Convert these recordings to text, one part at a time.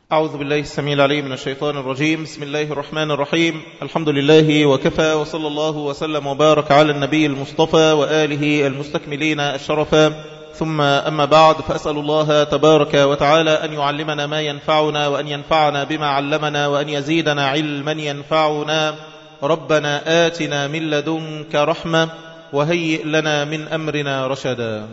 أعوذ بالله السميع العليم من الشيطان الرجيم. بسم الله الرحمن الرحيم. الحمد لله وكفى، وصلى الله وسلم وبارك على النبي المصطفى وآله المستكملين الشرفا، ثم أما بعد، فأسأل الله تبارك وتعالى أن يعلمنا ما ينفعنا، وأن ينفعنا بما علمنا، وأن يزيدنا علما ينفعنا. ربنا آتنا من لدنك رحمة وهيئ لنا من أمرنا رشدا.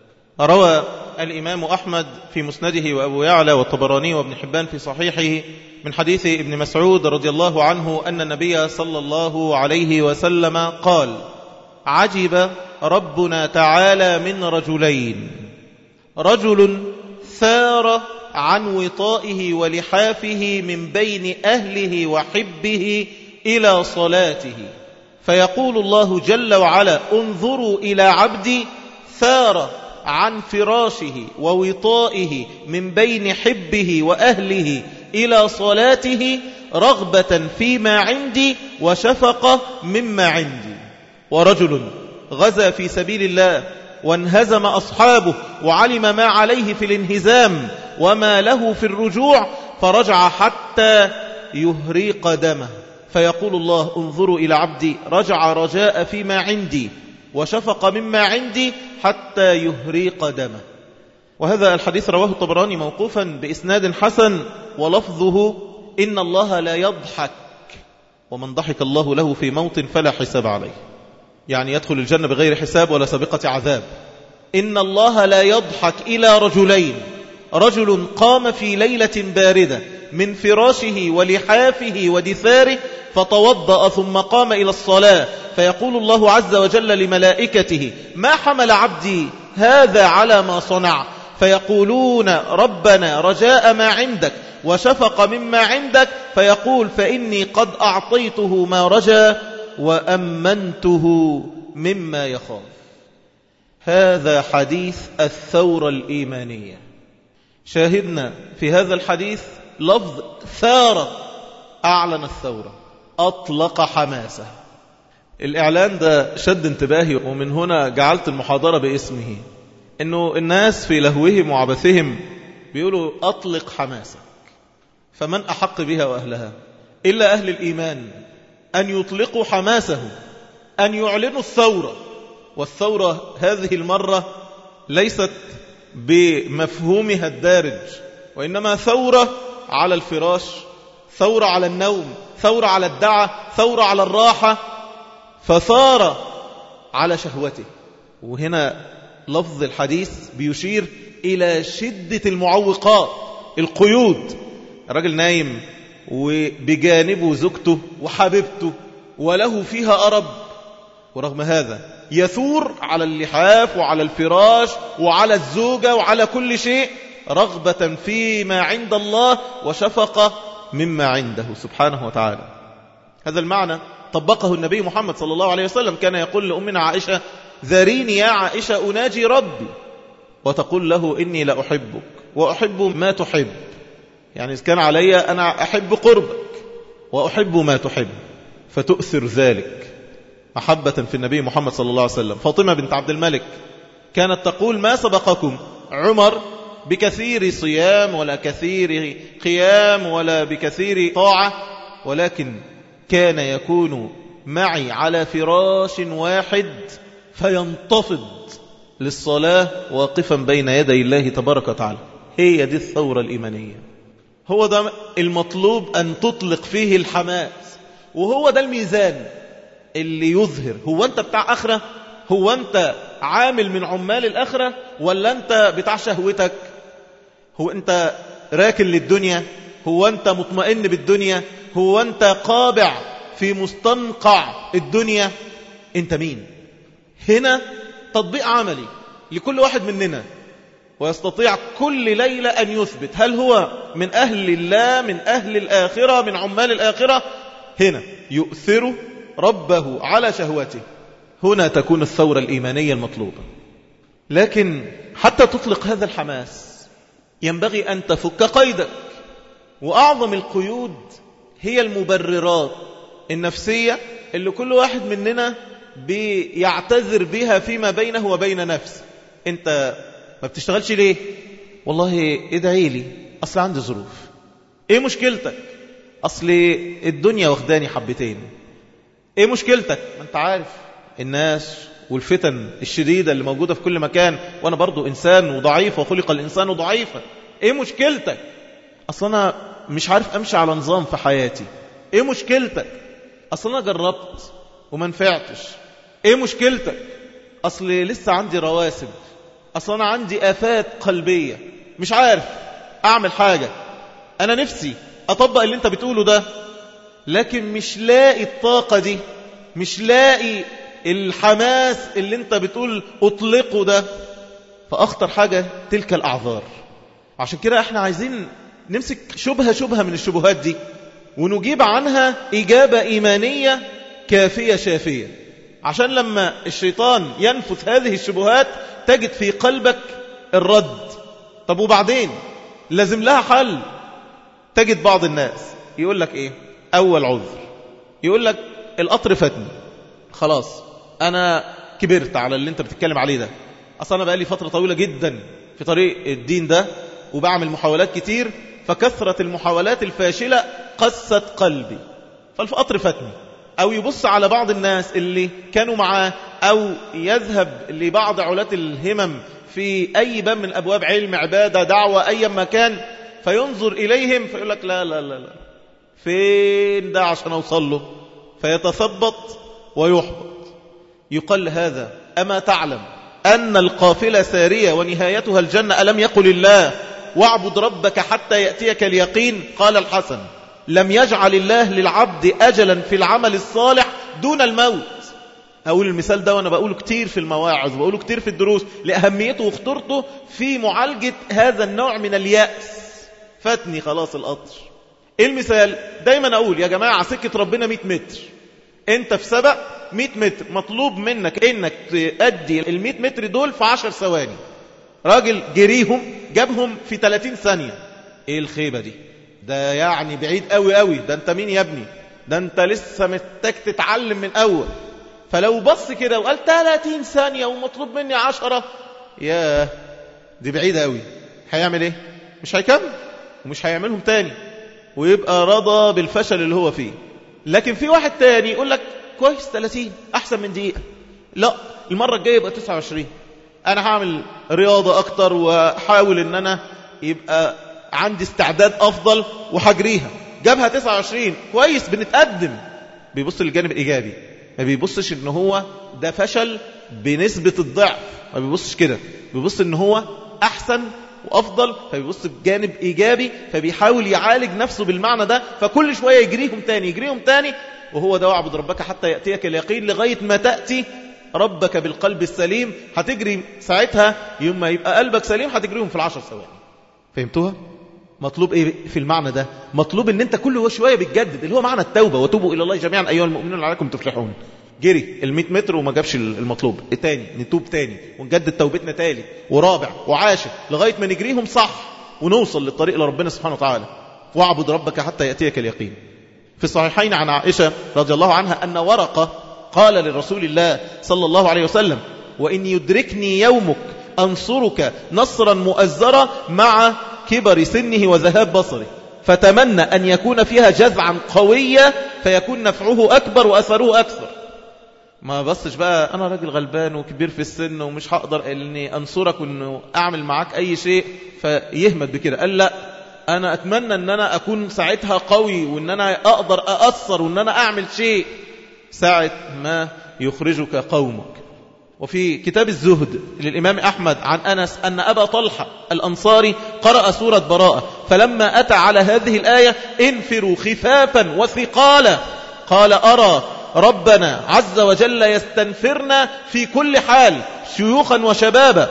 روى الإمام أحمد في مسنده، وأبو يعلى والطبراني وابن حبان في صحيحه من حديث ابن مسعود رضي الله عنه أن النبي صلى الله عليه وسلم قال: عجب ربنا تعالى من رجلين، رجل ثار عن وطائه ولحافه من بين أهله وحبه إلى صلاته، فيقول الله جل وعلا: انظروا إلى عبدي ثار عن فراشه ووطائه من بين حبه وأهله إلى صلاته رغبة فيما عندي وشفقة مما عندي. ورجل غزا في سبيل الله وانهزم أصحابه وعلم ما عليه في الانهزام وما له في الرجوع، فرجع حتى يهريق دمه، فيقول الله: انظروا إلى عبدي رجع رجاء فيما عندي وشفق مما عندي حتى يهريق دمه. وهذا الحديث رواه الطبراني موقوفا بإسناد حسن، ولفظه: إن الله لا يضحك، ومن ضحك الله له في موت فلا حساب عليه، يعني يدخل الجنة بغير حساب ولا سابقة عذاب. إن الله لا يضحك إلى رجلين: رجل قام في ليلة باردة من فراشه ولحافه ودثاره فتوضأ ثم قام إلى الصلاة، فيقول الله عز وجل لملائكته: ما حمل عبدي هذا على ما صنع؟ فيقولون: ربنا رجاء ما عندك وشفق مما عندك. فيقول: فإني قد أعطيته ما رجا وأمنته مما يخاف. هذا حديث الثورة الإيمانية. شاهدنا في هذا الحديث لفظ ثارة، أعلن الثورة، أطلق حماسه. الإعلان ده شد انتباهي، ومن هنا جعلت المحاضرة باسمه، إنه الناس في لهوهم وعبثهم بيقولوا: أطلق حماسك. فمن أحق بها وأهلها إلا أهل الإيمان أن يطلقوا حماسهم، أن يعلنوا الثورة. والثورة هذه المرة ليست بمفهومها الدارج، وإنما ثورة على الفراش، ثورة على النوم، ثورة على الدعة، ثورة على الراحة، فثار على شهوته. وهنا لفظ الحديث بيشير إلى شدة المعوقات، القيود. الرجل نايم وبجانبه زوجته وحبيبته وله فيها أرب، ورغم هذا يثور على اللحاف وعلى الفراش وعلى الزوجة وعلى كل شيء رغبة فيما عند الله وشفقة مما عنده سبحانه وتعالى. هذا المعنى طبقه النبي محمد صلى الله عليه وسلم. كان يقول لأمنا عائشة: ذريني يا عائشة أناجي ربي، وتقول له: إني لأحبك وأحب ما تحب. يعني إذا كان علي أنا أحب قربك وأحب ما تحب، فتؤثر ذلك محبة في النبي محمد صلى الله عليه وسلم. فاطمة بنت عبد الملك كانت تقول: ما سبقكم عمر بكثير صيام ولا كثير قيام ولا بكثير طاعة، ولكن كان يكون معي على فراش واحد فينتفض للصلاة واقفا بين يدي الله تبارك وتعالى. هي دي الثورة الإيمانية، هو ده المطلوب أن تطلق فيه الحماس، وهو ده الميزان اللي يظهر هو أنت بتاع آخرة، هو أنت عامل من عمال الآخرة، ولا أنت بتاع شهوتك، هو أنت راكن للدنيا، هو أنت مطمئن بالدنيا، هو أنت قابع في مستنقع الدنيا. أنت مين؟ هنا تطبيق عملي لكل واحد مننا، ويستطيع كل ليلة أن يثبت هل هو من أهل الله، من أهل الآخرة، من عمال الآخرة. هنا يؤثر ربه على شهوته، هنا تكون الثورة الإيمانية المطلوبة. لكن حتى تطلق هذا الحماس ينبغي أن تفك قيدك، وأعظم القيود هي المبررات النفسية اللي كل واحد مننا بيعتذر بها فيما بينه وبين نفسه. أنت ما بتشتغلش ليه؟ والله ادعي لي، أصل عندي ظروف. ايه مشكلتك؟ اصل الدنيا واخداني حبتين. ايه مشكلتك؟ ما انت عارف الناس والفتن الشديدة اللي موجودة في كل مكان، وانا برضو انسان وضعيف وخلق الانسان ضعيفا. ايه مشكلتك؟ اصل انا مش عارف امشي على نظام في حياتي. ايه مشكلتك؟ اصل انا جربت وما نفعتش. ايه مشكلتك؟ اصل لسه عندي رواسب. اصل انا عندي آفات قلبية، مش عارف اعمل حاجة. انا نفسي اطبق اللي انت بتقوله ده، لكن مش لاقي الطاقة دي، مش لاقي الحماس اللي انت بتقول اطلقه ده. فاخطر حاجة تلك الاعذار. عشان كده احنا عايزين نمسك شبهة من الشبهات دي ونجيب عنها إجابة إيمانية كافية شافية، عشان لما الشيطان ينفث هذه الشبهات تجد في قلبك الرد. طب وبعدين لازم لها حل. تجد بعض الناس يقول لك ايه؟ اول عذر يقول لك القطر فاتني، خلاص انا كبرت على اللي انت بتتكلم عليه ده. اصلا انا بقالي فترة طويلة جدا في طريق الدين ده وبعمل محاولات كتير، فكثرة المحاولات الفاشلة قست قلبي، فالقطر فاتني. أو يبص على بعض الناس اللي كانوا معاه، أو يذهب لبعض علاة الهمم في أي باب من أبواب علم، عبادة، دعوة، أي مكان، فينظر إليهم فيقول لك لا لا لا لا، فين ده عشان أوصل له؟ فيتثبط ويحبط. يقال هذا أما تعلم أن القافلة سارية ونهايتها الجنة؟ ألم يقل الله واعبد ربك حتى يأتيك اليقين؟ قال الحسن لم يجعل الله للعبد أجلا في العمل الصالح دون الموت. أقول المثال ده وأنا بقوله كتير في المواعظ وبقوله كتير في الدروس لأهميته واخطرته في معالجة هذا النوع من اليأس. فاتني خلاص القطر. إيه المثال؟ دايما أقول يا جماعة سكة ربنا 100 متر، أنت في سبق 100 متر، مطلوب منك إنك تأدي ال 100 متر دول في 10 ثواني. راجل جريهم جابهم في 30 ثانية. ايه الخيبة دي؟ ده يعني بعيد قوي قوي. ده انت مين يا ابني؟ ده انت لسه محتاج تتعلم من اول. فلو بص كده وقال 30 ثانية ومطلوب مني 10، ياه دي بعيدة قوي. هيعمل ايه؟ مش هيكمل ومش هيعملهم تاني ويبقى رضى بالفشل اللي هو فيه. لكن في واحد تاني يقول لك كويس 30 احسن من دقيقة، لا المرة الجاية يبقى 29. أنا هعمل رياضة أكتر وحاول أن أنا يبقى عندي استعداد أفضل وحجريها. جابها 29 كويس، بنتقدم. بيبص للجانب الإيجابي، ما بيبصش أنه هو ده فشل بنسبة الضعف، ما بيبصش كده، بيبص أنه هو أحسن وأفضل، فبيبص بجانب إيجابي، فبيحاول يعالج نفسه بالمعنى ده. فكل شوية يجريهم تاني، وهو ده واعبد ربك حتى يأتيك اليقين، لغاية ما تأتي ربك بالقلب السليم. هتجري ساعتها يوم ما يبقى قلبك سليم هتجريهم في 10 ثواني. فهمتوها؟ مطلوب ايه في المعنى ده؟ مطلوب ان انت كل شويه بتجدد، اللي هو معنى التوبه، وتوبوا الى الله جميعا ايها المؤمنون لعلكم تفلحون. جري ال100 متر وما جابش المطلوب، تاني نتوب تاني ونجدد توبتنا تالت ورابع وعاشر لغايه ما نجريهم صح ونوصل للطريق لربنا سبحانه وتعالى. واعبد ربك حتى ياتيك اليقين. في الصحيحين عن عائشه رضي الله عنها ان ورقه قال لرسول الله صلى الله عليه وسلم وإن يدركني يومك أنصرك نصرا مؤزرا مع كبر سنه وذهاب بصره، فتمنى أن يكون فيها جذعا قوية فيكون نفعه أكبر وأثره أكثر. ما بصش بقى أنا راجل غلبان وكبير في السن ومش هقدر أني أنصرك وأنه أعمل معاك أي شيء فيهمد بكده. قال لا، أنا أتمنى أن أنا أكون ساعتها قوي وأن أنا أقدر أأثر وأن أنا أعمل شيء ساعة ما يخرجك قومك. وفي كتاب الزهد للإمام أحمد عن أنس أن أبا طلحة الأنصاري قرأ سورة براءة، فلما أتى على هذه الآية انفروا خفافا وثقالا قال أرى ربنا عز وجل يستنفرنا في كل حال شيوخا وشبابا،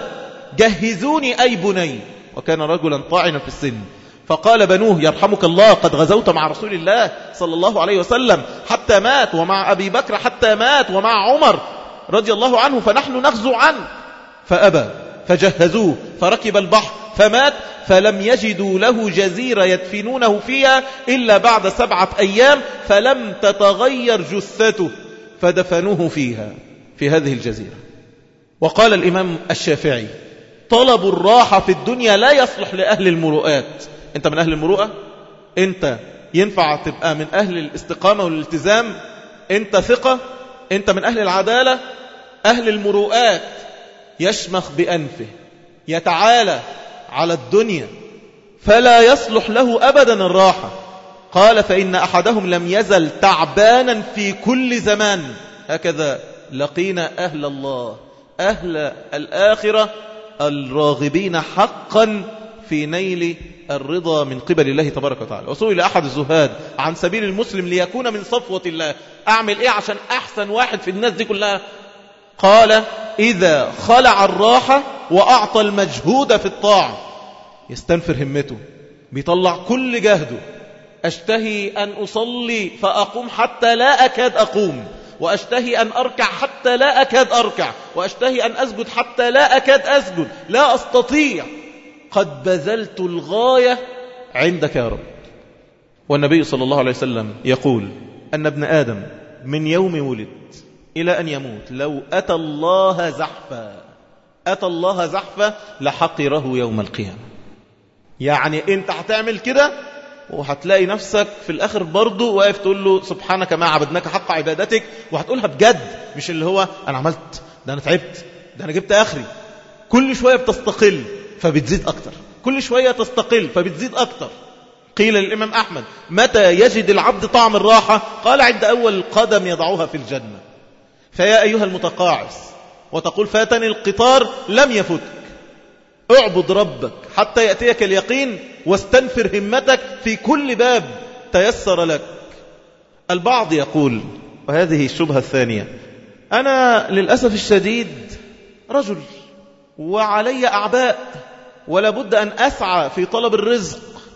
جهزوني أي بني. وكان رجلا طاعنا في السن، فقال بنوه يرحمك الله قد غزوت مع رسول الله صلى الله عليه وسلم حتى مات، ومع أبي بكر حتى مات، ومع عمر رضي الله عنه، فنحن نغزو عنه. فأبى فجهزوه فركب البحر فمات، فلم يجدوا له جزيرة يدفنونه فيها إلا بعد 7 أيام، فلم تتغير جثته فدفنوه فيها في هذه الجزيرة. وقال الإمام الشافعي طلب الراحة في الدنيا لا يصلح لأهل المروءات. أنت من أهل المروءة؟ أنت ينفع تبقى من أهل الاستقامة والالتزام؟ أنت ثقة؟ أنت من أهل العدالة؟ أهل المروءات يشمخ بأنفه، يتعالى على الدنيا، فلا يصلح له أبدا الراحة. قال فإن أحدهم لم يزل تعبانا في كل زمان. هكذا لقينا أهل الله، أهل الآخرة الراغبين حقا في نيل الرضا من قبل الله تبارك وتعالى. وسئل أحد الزهاد عن سبيل المسلم ليكون من صفوة الله، أعمل إيه عشان أحسن واحد في الناس دي كلها؟ قال إذا خلع الراحة وأعطى المجهود في الطاعة، يستنفر همته، بيطلع كل جهده. أشتهي أن أصلي فأقوم حتى لا أكاد أقوم، وأشتهي أن أركع حتى لا أكاد أركع، وأشتهي أن أسجد حتى لا أكاد أسجد، لا أستطيع، قد بذلت الغاية عندك يا رب. والنبي صلى الله عليه وسلم يقول أن ابن آدم من يوم ولد إلى أن يموت لو أتى الله زحفا لحقره يوم القيامة. يعني أنت هتعمل كده وهتلاقي نفسك في الآخر برضو واقف تقول له سبحانك ما عبدناك حق عبادتك، وهتقولها بجد، مش اللي هو أنا عملت ده، أنا تعبت ده، أنا جبت آخري. كل شوية بتستقل فبتزيد أكتر، كل شوية تستقل فبتزيد أكتر. قيل للإمام أحمد متى يجد العبد طعم الراحة؟ قال عند أول قدم يضعها في الجنة. فيا أيها المتقاعس وتقول فاتني القطار، لم يفتك، اعبد ربك حتى يأتيك اليقين، واستنفر همتك في كل باب تيسر لك. البعض يقول، وهذه الشبهة الثانية، أنا للأسف الشديد رجل وعلي أعباء، ولا بد أن أسعى في طلب الرزق،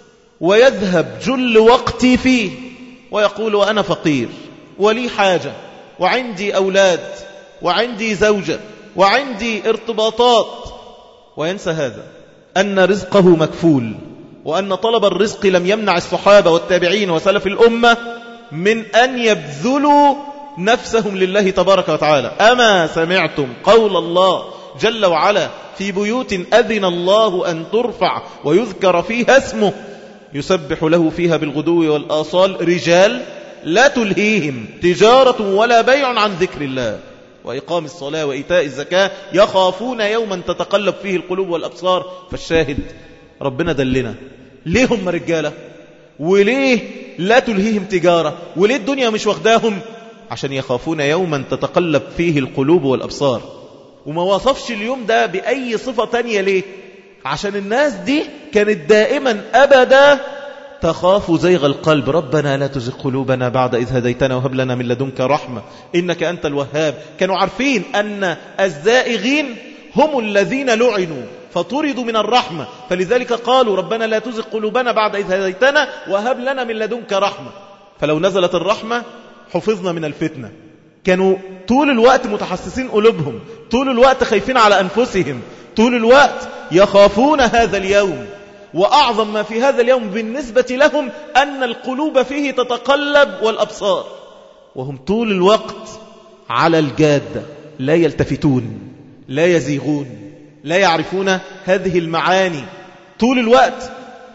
ويذهب جل وقتي فيه، ويقول وأنا فقير ولي حاجة وعندي أولاد وعندي زوجة وعندي ارتباطات، وينسى هذا أن رزقه مكفول، وأن طلب الرزق لم يمنع الصحابة والتابعين وسلف الأمة من أن يبذلوا نفسهم لله تبارك وتعالى. أما سمعتم قول الله جل وعلا في بيوت أذن الله أن ترفع ويذكر فيها اسمه يسبح له فيها بالغدو والآصال رجال لا تلهيهم تجارة ولا بيع عن ذكر الله وإقام الصلاة وإيتاء الزكاة يخافون يوما تتقلب فيه القلوب والأبصار. فالشاهد ربنا دلنا ليه هم رجالة، وليه لا تلهيهم تجارة، وليه الدنيا مش واخداهم؟ عشان يخافون يوما تتقلب فيه القلوب والأبصار. وما وصفش اليوم ده بأي صفة تانية ليه؟ عشان الناس دي كانت دائما أبدا تخاف زيغ القلب، ربنا لا تزغ قلوبنا بعد إذ هديتنا وهب لنا من لدنك رحمة إنك أنت الوهاب. كانوا عارفين أن الزائغين هم الذين لعنوا فطردوا من الرحمة، فلذلك قالوا ربنا لا تزغ قلوبنا بعد إذ هديتنا وهب لنا من لدنك رحمة. فلو نزلت الرحمة حفظنا من الفتنة. كانوا طول الوقت متحسسين قلوبهم، طول الوقت خايفين على أنفسهم، طول الوقت يخافون هذا اليوم. وأعظم ما في هذا اليوم بالنسبة لهم أن القلوب فيه تتقلب والأبصار، وهم طول الوقت على الجادة، لا يلتفتون، لا يزيغون، لا يعرفون هذه المعاني. طول الوقت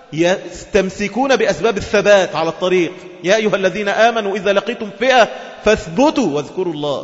يستمسكون بأسباب الثبات على الطريق. يا أيها الذين آمنوا إذا لقيتم فئة فاثبتوا واذكروا الله.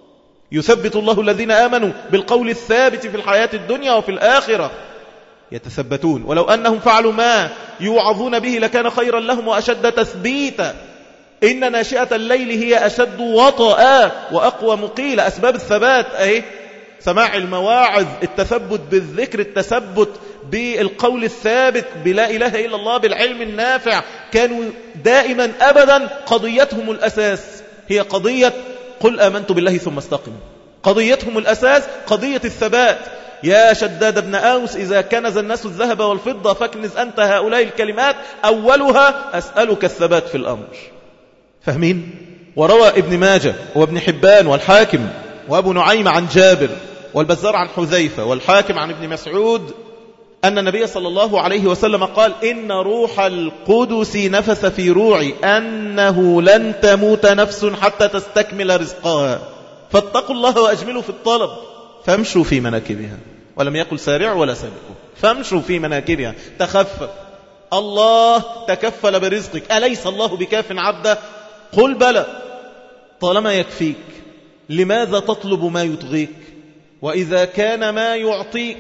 يثبت الله الذين آمنوا بالقول الثابت في الحياة الدنيا وفي الآخرة. يتثبتون ولو أنهم فعلوا ما يوعظون به لكان خيرا لهم وأشد تثبيتا. إن ناشئة الليل هي أشد وطئا وأقوى مقيلة. أسباب الثبات أهي، سماع المواعظ، التثبت بالذكر، التثبت بالقول الثابت بلا إله إلا الله، بالعلم النافع. كانوا دائما أبدا قضيتهم الأساس هي قضية قل آمنت بالله ثم استقم. قضيتهم الأساس قضية الثبات. يا شداد بن أوس إذا كنز الناس الذهب والفضة فاكنز أنت هؤلاء الكلمات أولها أسألك الثبات في الأمر. فاهمين؟ وروى ابن ماجه وابن حبان والحاكم وأبو نعيم عن جابر والبزار عن حذيفة والحاكم عن ابن مسعود أن النبي صلى الله عليه وسلم قال إن روح القدس نفث في روعي أنه لن تموت نفس حتى تستكمل رزقها فاتقوا الله وأجملوا في الطلب فامشوا في مناكبها. ولم يقل سارعوا ولا سابقوا، فامشوا في مناكبها. تخفف الله تكفل برزقك، أليس الله بكاف عبده؟ قل بلى. طالما يكفيك لماذا تطلب ما يطغيك؟ وإذا كان ما يعطيك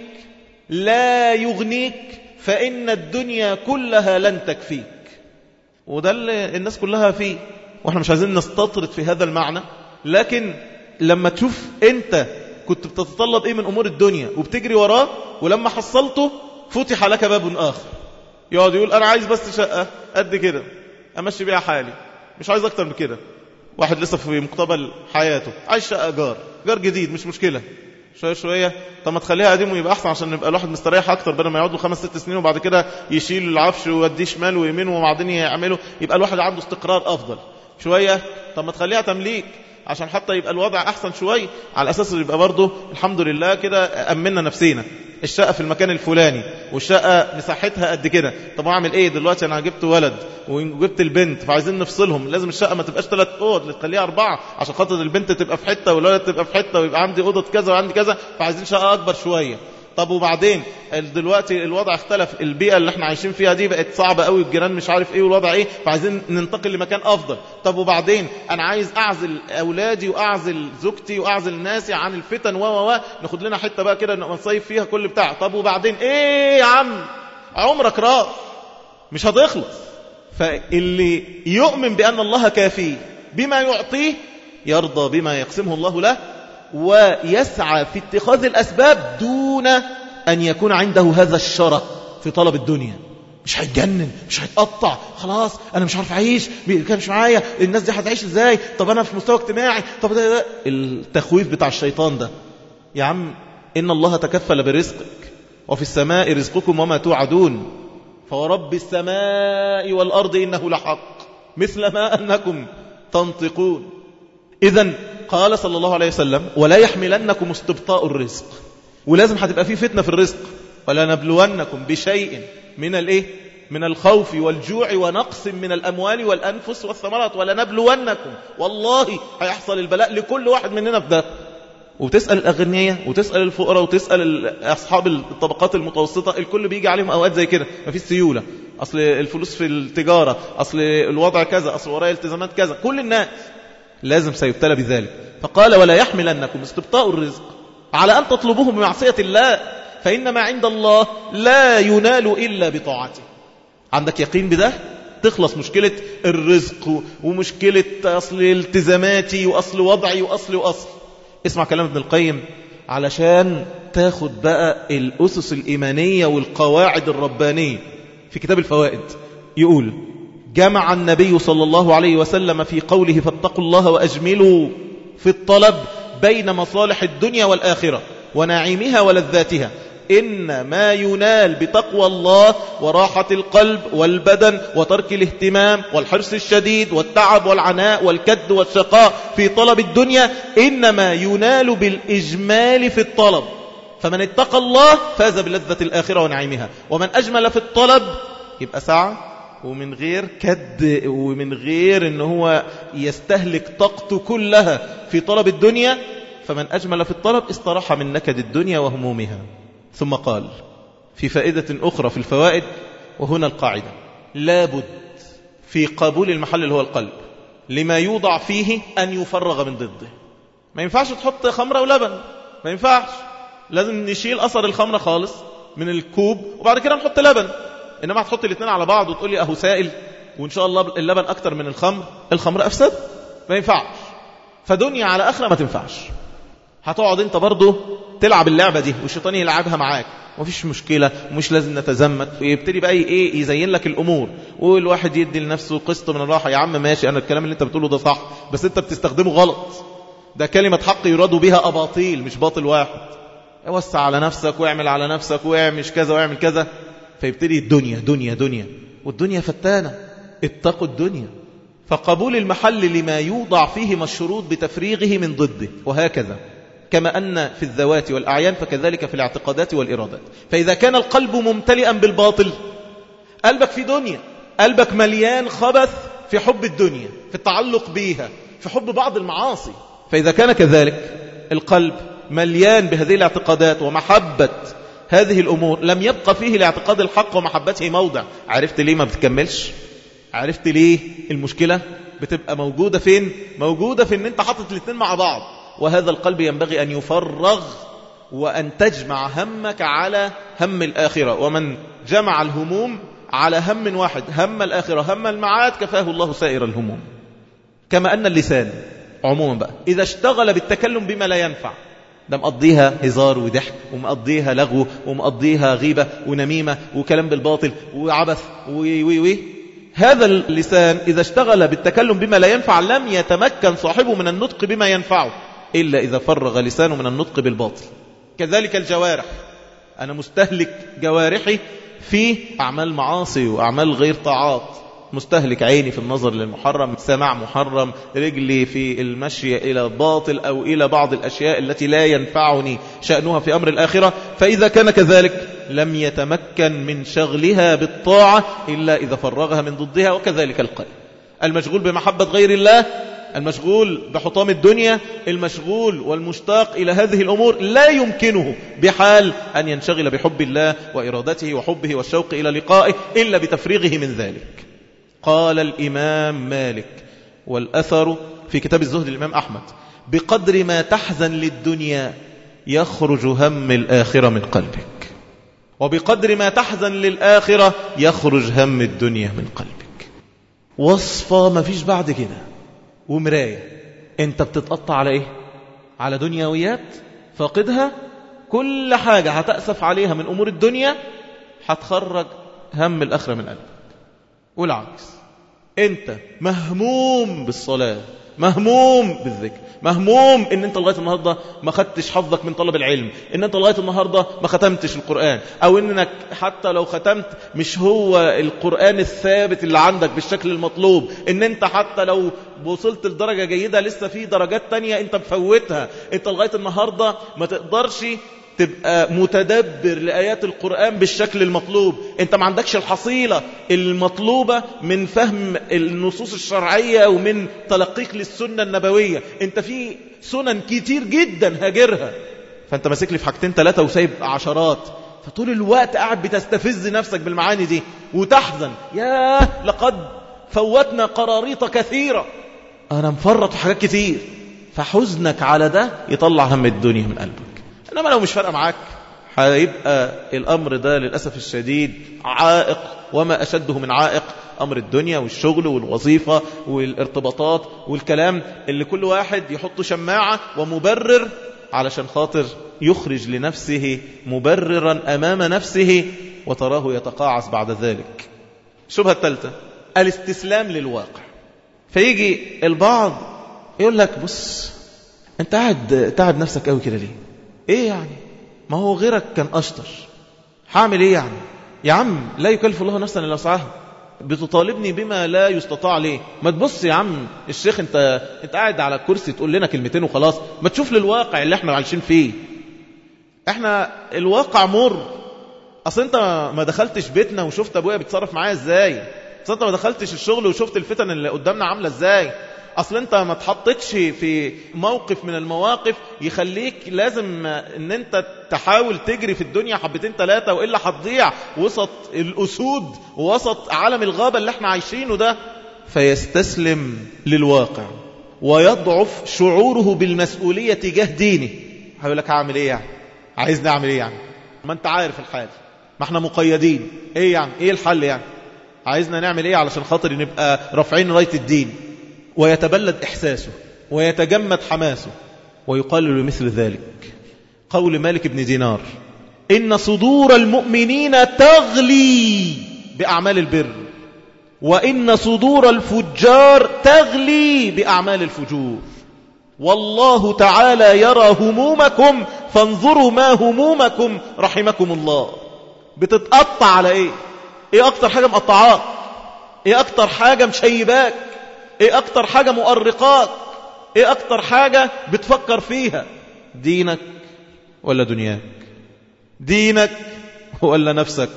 لا يغنيك فإن الدنيا كلها لن تكفيك. وده اللي الناس كلها فيه، واحنا مش عايزين نستطرد في هذا المعنى، لكن لما تشوف انت كنت بتتطلب ايه من امور الدنيا وبتجري وراه، ولما حصلته فتح لك باب اخر. يقعد يقول انا عايز بس شقة قد كده امشي بيها حالي، مش عايز اكتر من كده. واحد لسه في مقتبل حياته عايز شقة جار جديد، مش مشكلة، شوية شوية. طب ما تخليها قديم ويبقى احسن عشان يبقى الواحد مستريح اكتر، بدل ما يقعد له 5-6 سنين وبعد كده يشيل العفش ويوديه شمال ويمين وبعدين يعمله، يبقى الواحد عنده استقرار افضل شوية. طب ما تخليها تمليك عشان حتى يبقى الوضع احسن شوية، على اساس يبقى برضه الحمد لله كده امننا نفسينا. الشقة في المكان الفلاني والشقة مساحتها قد كده. طب اعمل ايه دلوقتي؟ انا جبت ولد وجبت البنت فعايزين نفصلهم، لازم الشقة ما تبقاش 3 اوض، تخليها 4 عشان خاطر البنت تبقى في حتة والولد تبقى في حتة، ويبقى عندي اوضة كذا وعندي كذا، فعايزين شقة اكبر شوية. طب وبعدين دلوقتي الوضع اختلف، البيئة اللي احنا عايشين فيها دي بقت صعبة قوي، الجيران مش عارف ايه والوضع ايه، فعايزين ننتقل لمكان افضل. طب وبعدين انا عايز اعزل اولادي واعزل زوجتي واعزل ناسي عن الفتن ناخد لنا حتة بقى كده نصيف فيها كل بتاع. طب وبعدين ايه يا عم؟ عمرك راح مش هتخلص. فاللي يؤمن بأن الله كافيه بما يعطيه يرضى بما يقسمه الله له، ويسعى في اتخاذ الأسباب دون أن يكون عنده هذا الشرع في طلب الدنيا. مش هيتجنن، مش هيتقطع، خلاص أنا مش عارف أعيش، كان مش معايا الناس دي هتعيش إزاي، طب أنا في مستوى اجتماعي، طب ده التخويف بتاع الشيطان ده. يا عم إن الله تكفل برزقك، وفي السماء رزقكم وما توعدون، فورب السماء والأرض إنه لحق مثل ما أنكم تنطقون. إذن قال صلى الله عليه وسلم ولا يحملنكم استبطاء الرزق، ولازم هتبقى فيه فتنة في الرزق. ولا نبلونكم بشيء من الخوف والجوع ونقص من الأموال والأنفس والثمرات. ولا نبلونكم، والله هيحصل البلاء لكل واحد مننا في ده. وتسأل الأغنياء وتسأل الفقراء وتسأل أصحاب الطبقات المتوسطة، الكل بيجي عليهم أوقات زي كده، ما فيش سيولة، أصل الفلوس في التجارة، أصل الوضع كذا، أصل وراء التزامات كذا، كل الناس لازم سيبتلى بذلك. فقال ولا يحملنكم استبطاء الرزق على أن تطلبوه بمعصية الله، فإن ما عند الله لا ينال إلا بطاعته. عندك يقين بده تخلص مشكلة الرزق ومشكلة أصل التزاماتي وأصل وضعي وأصل. اسمع كلام ابن القيم علشان تاخد بقى الأسس الإيمانية والقواعد الربانية في كتاب الفوائد. يقول جمع النبي صلى الله عليه وسلم في قوله فاتقوا الله وأجملوا في الطلب بين مصالح الدنيا والآخرة ونعيمها ولذاتها، إن ما ينال بتقوى الله وراحة القلب والبدن وترك الاهتمام والحرص الشديد والتعب والعناء والكد والشقاء في طلب الدنيا إنما ينال بالإجمال في الطلب. فمن اتقى الله فاز بلذة الآخرة ونعيمها، ومن أجمل في الطلب يبقى سعى ومن غير كد ومن غير إن هو يستهلك طاقته كلها في طلب الدنيا. فمن أجمل في الطلب استراح من نكد الدنيا وهمومها. ثم قال في فائدة أخرى في الفوائد، وهنا القاعدة: لابد في قبول المحل اللي هو القلب لما يوضع فيه أن يفرغ من ضده. ما ينفعش تحط خمرة ولبن، ما ينفعش، لازم نشيل أثر الخمرة خالص من الكوب وبعد كده نحط لبن. إنما هتحط الاثنين على بعض وتقول لي أهو سائل وإن شاء الله اللبن أكتر من الخمر أفسد، ما ينفعش. فدنيا على آخرة ما تنفعش. هتقعد انت برضو تلعب اللعبة دي والشيطان يلعبها معاك، ومفيش مشكلة ومش لازم نتزمت، ويبتدي بقى يزين لك الأمور، والواحد يدي لنفسه قسط من الراحة. يا عم ماشي، أنا الكلام اللي انت بتقوله ده صح، بس انت بتستخدمه غلط. ده كلمة حق يراد بها أباطيل مش باطل واحد. اوسع على نفسك واعمل على نفسك واعمل كذا واعمل كذا. فيبتدي الدنيا دنيا دنيا، والدنيا فتانة، اتقوا الدنيا. فقبول المحل لما يوضع فيه مشروط بتفريغه من ضده، وهكذا كما أن في الذوات والأعيان فكذلك في الاعتقادات والإرادات. فإذا كان القلب ممتلئا بالباطل، قلبك في دنيا، قلبك مليان خبث في حب الدنيا، في التعلق بيها، في حب بعض المعاصي. فإذا كان كذلك القلب مليان بهذه الاعتقادات ومحبة هذه الأمور لم يبقى فيه لاعتقاد الحق ومحبته موضع. عرفت ليه ما بتكملش؟ عرفت ليه المشكلة بتبقى موجودة فين؟ موجودة في ان انت حاطط الاثنين مع بعض. وهذا القلب ينبغي أن يفرغ وأن تجمع همك على هم الآخرة. ومن جمع الهموم على هم واحد، هم الآخرة هم المعاد، كفاه الله سائر الهموم. كما أن اللسان عموما بقى إذا اشتغل بالتكلم بما لا ينفع، ده مقضيها هزار وضحك، ومقضيها لغو، ومقضيها غيبة ونميمة وكلام بالباطل وعبث هذا اللسان إذا اشتغل بالتكلم بما لا ينفع لم يتمكن صاحبه من النطق بما ينفعه إلا إذا فرغ لسانه من النطق بالباطل. كذلك الجوارح، أنا مستهلك جوارحي في أعمال معاصي وأعمال غير طاعات، مستهلك عيني في النظر للمحرم، سماع محرم، رجلي في المشي إلى الباطل أو إلى بعض الأشياء التي لا ينفعني شأنها في أمر الآخرة. فإذا كان كذلك لم يتمكن من شغلها بالطاعة إلا إذا فرغها من ضدها. وكذلك القلب المشغول بمحبة غير الله، المشغول بحطام الدنيا، المشغول والمشتاق إلى هذه الأمور لا يمكنه بحال أن ينشغل بحب الله وإرادته وحبه والشوق إلى لقائه إلا بتفريغه من ذلك. قال الإمام مالك، والأثر في كتاب الزهد الإمام أحمد: بقدر ما تحزن للدنيا يخرج هم الآخرة من قلبك، وبقدر ما تحزن للآخرة يخرج هم الدنيا من قلبك. وصفة ما فيش بعد كده، ومراية. انت بتتقطع على ايه؟ على دنيويات فاقدها، كل حاجة هتأسف عليها من أمور الدنيا هتخرج هم الآخرة من قلبك. والعكس، انت مهموم بالصلاة، مهموم بالذكر، مهموم ان انت لغاية النهاردة ما خدتش حظك من طلب العلم، ان انت لغاية النهاردة ما ختمتش القرآن، او انك حتى لو ختمت مش هو القرآن الثابت اللي عندك بالشكل المطلوب، ان انت حتى لو وصلت لدرجة جيدة لسه في درجات تانية انت مفوتها، انت لغاية النهاردة ما تقدرش تبقى متدبر لآيات القرآن بالشكل المطلوب، انت ما عندكش الحصيلة المطلوبة من فهم النصوص الشرعية ومن تلقيك للسنة النبوية، انت في سنن كتير جدا هاجرها، فانت ماسك لي في حاجتين ثلاثة وسايب عشرات، فطول الوقت قاعد بتستفز نفسك بالمعاني دي وتحزن، ياه لقد فوتنا قراريط كثيرة، انا مفرط في حاجات كتير. فحزنك على ده يطلع هم الدنيا من قلبك. إنما لو مش فارقة معاك هيبقى الأمر ده للأسف الشديد عائق، وما أشده من عائق أمر الدنيا والشغل والوظيفة والارتباطات والكلام اللي كل واحد يحط شماعة ومبرر علشان خاطر يخرج لنفسه مبررا أمام نفسه وتراه يتقاعس بعد ذلك. الشبهة الثالثة الاستسلام للواقع. فيجي البعض يقول لك بص انت قاعد تعب نفسك قوي كده ليه؟ ايه يعني؟ ما هو غيرك كان اشطر، هعمل ايه يعني؟ يا عم لا يكلف الله نفسا الا وسعها، بتطالبني بما لا يستطاع ليه؟ ما تبص يا عم الشيخ، انت قاعد على الكرسي تقول لنا كلمتين وخلاص، ما تشوف للواقع اللي احنا عايشين فيه. احنا الواقع مر. اصل انت ما دخلتش بيتنا وشفت ابويا بيتصرف معايا ازاي، اصل انت ما دخلتش الشغل وشفت الفتن اللي قدامنا عامله ازاي، اصل انت ما تحطتش في موقف من المواقف يخليك لازم ان انت تحاول تجري في الدنيا حبتين ثلاثة وإلا هتضيع وسط الأسود ووسط عالم الغابة اللي احنا عايشينه ده. فيستسلم للواقع ويضعف شعوره بالمسؤولية تجاه دينه. هيقول لك هعمل ايه يعني؟ عايزني اعمل ايه يعني؟ ما انت عارف الحال، ما احنا مقيدين، ايه يعني؟ ايه الحل يعني؟ عايزنا نعمل ايه علشان خاطر نبقى رافعين راية الدين؟ ويتبلد إحساسه ويتجمد حماسه. ويقال لمثل ذلك قول مالك بن دينار: إن صدور المؤمنين تغلي بأعمال البر، وإن صدور الفجار تغلي بأعمال الفجور، والله تعالى يرى همومكم فانظروا ما همومكم رحمكم الله. بتتقطع على ايه؟ ايه اكتر حاجة مقطعاك؟ ايه اكتر حاجة مشيباك؟ ايه اكتر حاجة مؤرقاك؟ ايه اكتر حاجة بتفكر فيها؟ دينك ولا دنياك؟ دينك ولا نفسك؟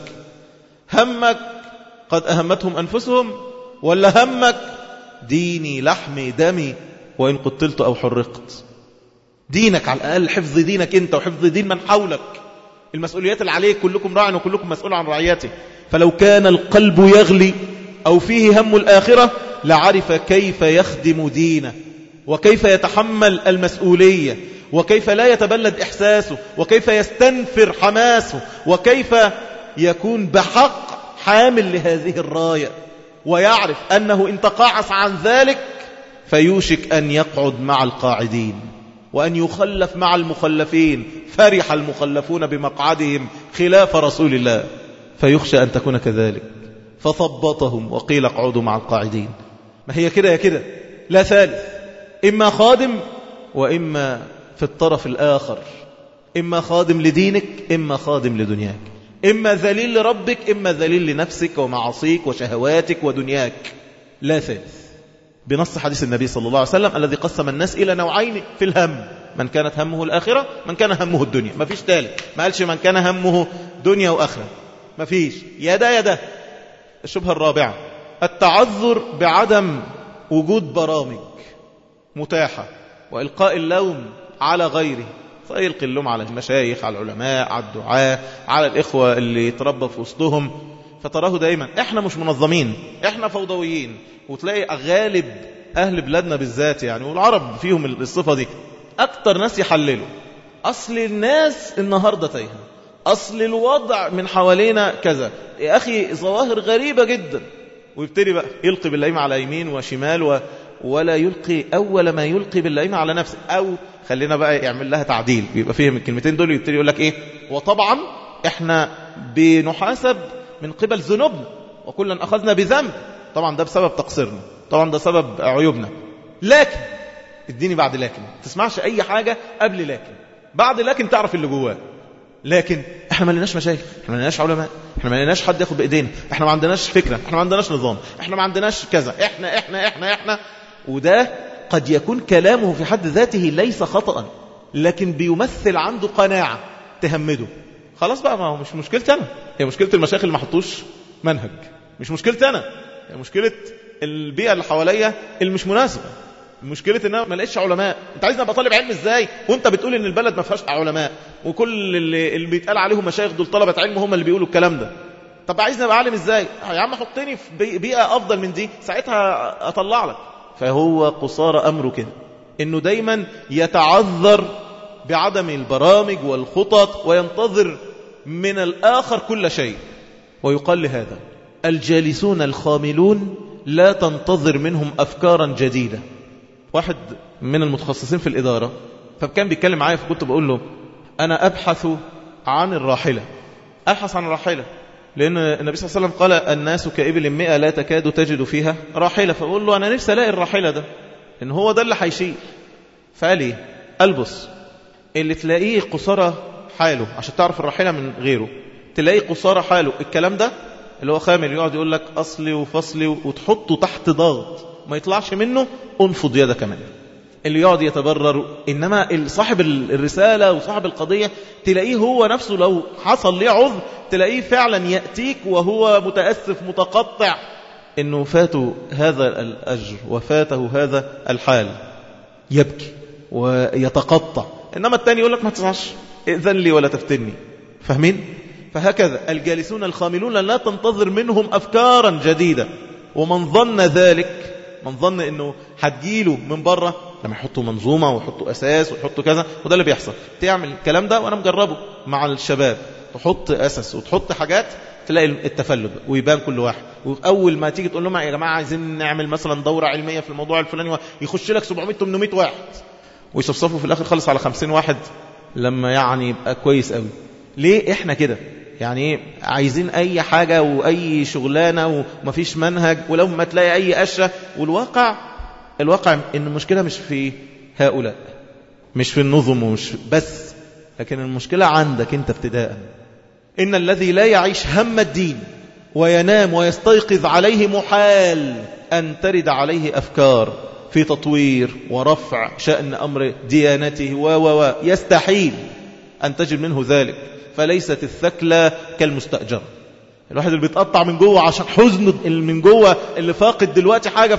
همك قد أهمتهم أنفسهم، ولا همك ديني لحمي دمي وإن قتلت أو حرقت؟ دينك على الأقل، حفظ دينك أنت وحفظ دين من حولك. المسؤوليات اللي عليك، كلكم راع وكلكم مسؤول عن رعيته. فلو كان القلب يغلي أو فيه هم الآخرة لعرف كيف يخدم دينه، وكيف يتحمل المسؤولية، وكيف لا يتبلد إحساسه، وكيف يستنفر حماسه، وكيف يكون بحق حامل لهذه الراية، ويعرف أنه إن تقاعس عن ذلك فيوشك أن يقعد مع القاعدين، وأن يخلف مع المخلفين. فرح المخلفون بمقعدهم خلاف رسول الله، فيخشى أن تكون كذلك، فثبطهم وقيل اقعدوا مع القاعدين. ما هي كده يا كده، لا ثالث، إما خادم وإما في الطرف الآخر، إما خادم لدينك إما خادم لدنياك، إما ذليل لربك إما ذليل لنفسك ومعاصيك وشهواتك ودنياك، لا ثالث. بنص حديث النبي صلى الله عليه وسلم الذي قسم الناس إلى نوعين في الهم: من كانت همه الآخرة، من كان همه الدنيا. ما فيش ثالث، ما قالش من كان همه دنيا وآخرة، ما فيش، يا ده يا ده. الشبهة الرابعة التعذر بعدم وجود برامج متاحة وإلقاء اللوم على غيره، فيلقي اللوم على المشايخ، على العلماء، على الدعاء، على الإخوة اللي يتربى في وسطهم. فتراه دايما احنا مش منظمين، احنا فوضويين. وتلاقي غالب أهل بلادنا بالذات يعني، والعرب فيهم الصفة دي، أكتر ناس يحللوا أصل الناس النهاردة تايهة، أصل الوضع من حوالينا كذا، يا أخي ظواهر غريبة جدا. ويبتدي بقى يلقي باللئيم على يمين وشمال ولا يلقي أول ما يلقي باللئيم على نفسه. أو خلينا بقى يعمل لها تعديل، بيبقى فيهم الكلمتين دول، يبتدي يقول لك إيه، وطبعا إحنا بنحاسب من قبل ذنوبنا وكلا أخذنا بذنب، طبعا ده بسبب تقصيرنا، طبعا ده سبب عيوبنا. لكن اديني بعد لكن، تسمعش أي حاجة قبل لكن، بعد لكن تعرف اللي جواه. لكن احنا ما لناش مشايخ، احنا ما لناش علماء، احنا ما لناش حد ياخد بايدينا، احنا ما عندناش فكرة، احنا ما عندناش نظام، احنا ما عندناش كذا، احنا احنا احنا احنا. وده قد يكون كلامه في حد ذاته ليس خطأ، لكن بيمثل عنده قناعة تهمده. خلاص بقى، ما هو مش مشكلتي انا، هي مشكلة المشايخ اللي ما حطوش منهج، مش مشكلتي انا، هي مشكلة البيئة اللي حواليا اللي مش مناسبة، مشكلة ان انا ما لقيتش علماء. انت عايزني ابقى طالب علم ازاي وانت بتقول ان البلد ما فيهاش علماء، وكل اللي بيتقال عليهم مشايخ دول طلبة علم هم اللي بيقولوا الكلام ده؟ طب عايزني ابقى عالم ازاي؟ يا عم حطني في بيئة افضل من دي، ساعتها اطلع لك. فهو قصار امره كده، انه دايما يتعذر بعدم البرامج والخطط، وينتظر من الاخر كل شيء. ويقال لهذا الجالسون الخاملون لا تنتظر منهم افكارا جديدة. واحد من المتخصصين في الإدارة فكان بيتكلم معايا، فكنت بقول له أنا أبحث عن الراحلة، أبحث عن الراحلة، لأن النبي صلى الله عليه وسلم قال الناس كإبل 100 لا تكاد تجد فيها راحلة. فأقول له أنا نفسي ألاقي الراحلة ده، إن هو ده اللي هيشيل. فقال لي ألبس اللي تلاقيه قصارى حاله عشان تعرف الراحلة من غيره، تلاقيه قصارى حاله الكلام ده اللي هو خامل، يقعد يقول لك أصلي وفصلي وتحطه تحت ضغط ما يطلعش منه، انفض يدك منه. اللي يقعد يتبرر. إنما صاحب الرسالة وصاحب القضية تلاقيه هو نفسه لو حصل ليه عذر تلاقيه فعلا يأتيك وهو متأسف متقطع إنه فاته هذا الأجر وفاته هذا الحال، يبكي ويتقطع. إنما التاني يقول لك ما تسعش، ائذن لي ولا تفتني. فاهمين؟ فهكذا الجالسون الخاملون لا تنتظر منهم أفكارا جديدة. ومن ظن ذلك، من ظن انه هتجيله من بره لما يحطوا منظومة ويحطوا أساس ويحطوا كذا، وده اللي بيحصل. تعمل الكلام ده وأنا مجربه مع الشباب، تحط أساس وتحط حاجات تلاقي التفلت ويبان كل واحد. وأول ما تيجي تقول لهم يا جماعة عايزين نعمل مثلا دورة علمية في الموضوع الفلاني، يخش لك 700-800 واحد ويصفصفوا في الآخر خلص على 50 واحد لما يعني يبقى كويس قوي. ليه احنا كده؟ يعني عايزين أي حاجة وأي شغلانة ومفيش منهج، ولو ما تلاقي أي أشياء. والواقع إن المشكلة مش في هؤلاء، مش في النظم ومش بس، لكن المشكلة عندك أنت ابتداء. إن الذي لا يعيش هم الدين وينام ويستيقظ عليه محال أن ترد عليه أفكار في تطوير ورفع شأن أمر ديانته يستحيل أن تجد منه ذلك. فليست الثكلة كالمستأجر. الواحد اللي بيتقطع من جوه عشان حزن من جوه اللي فاقد دلوقتي حاجة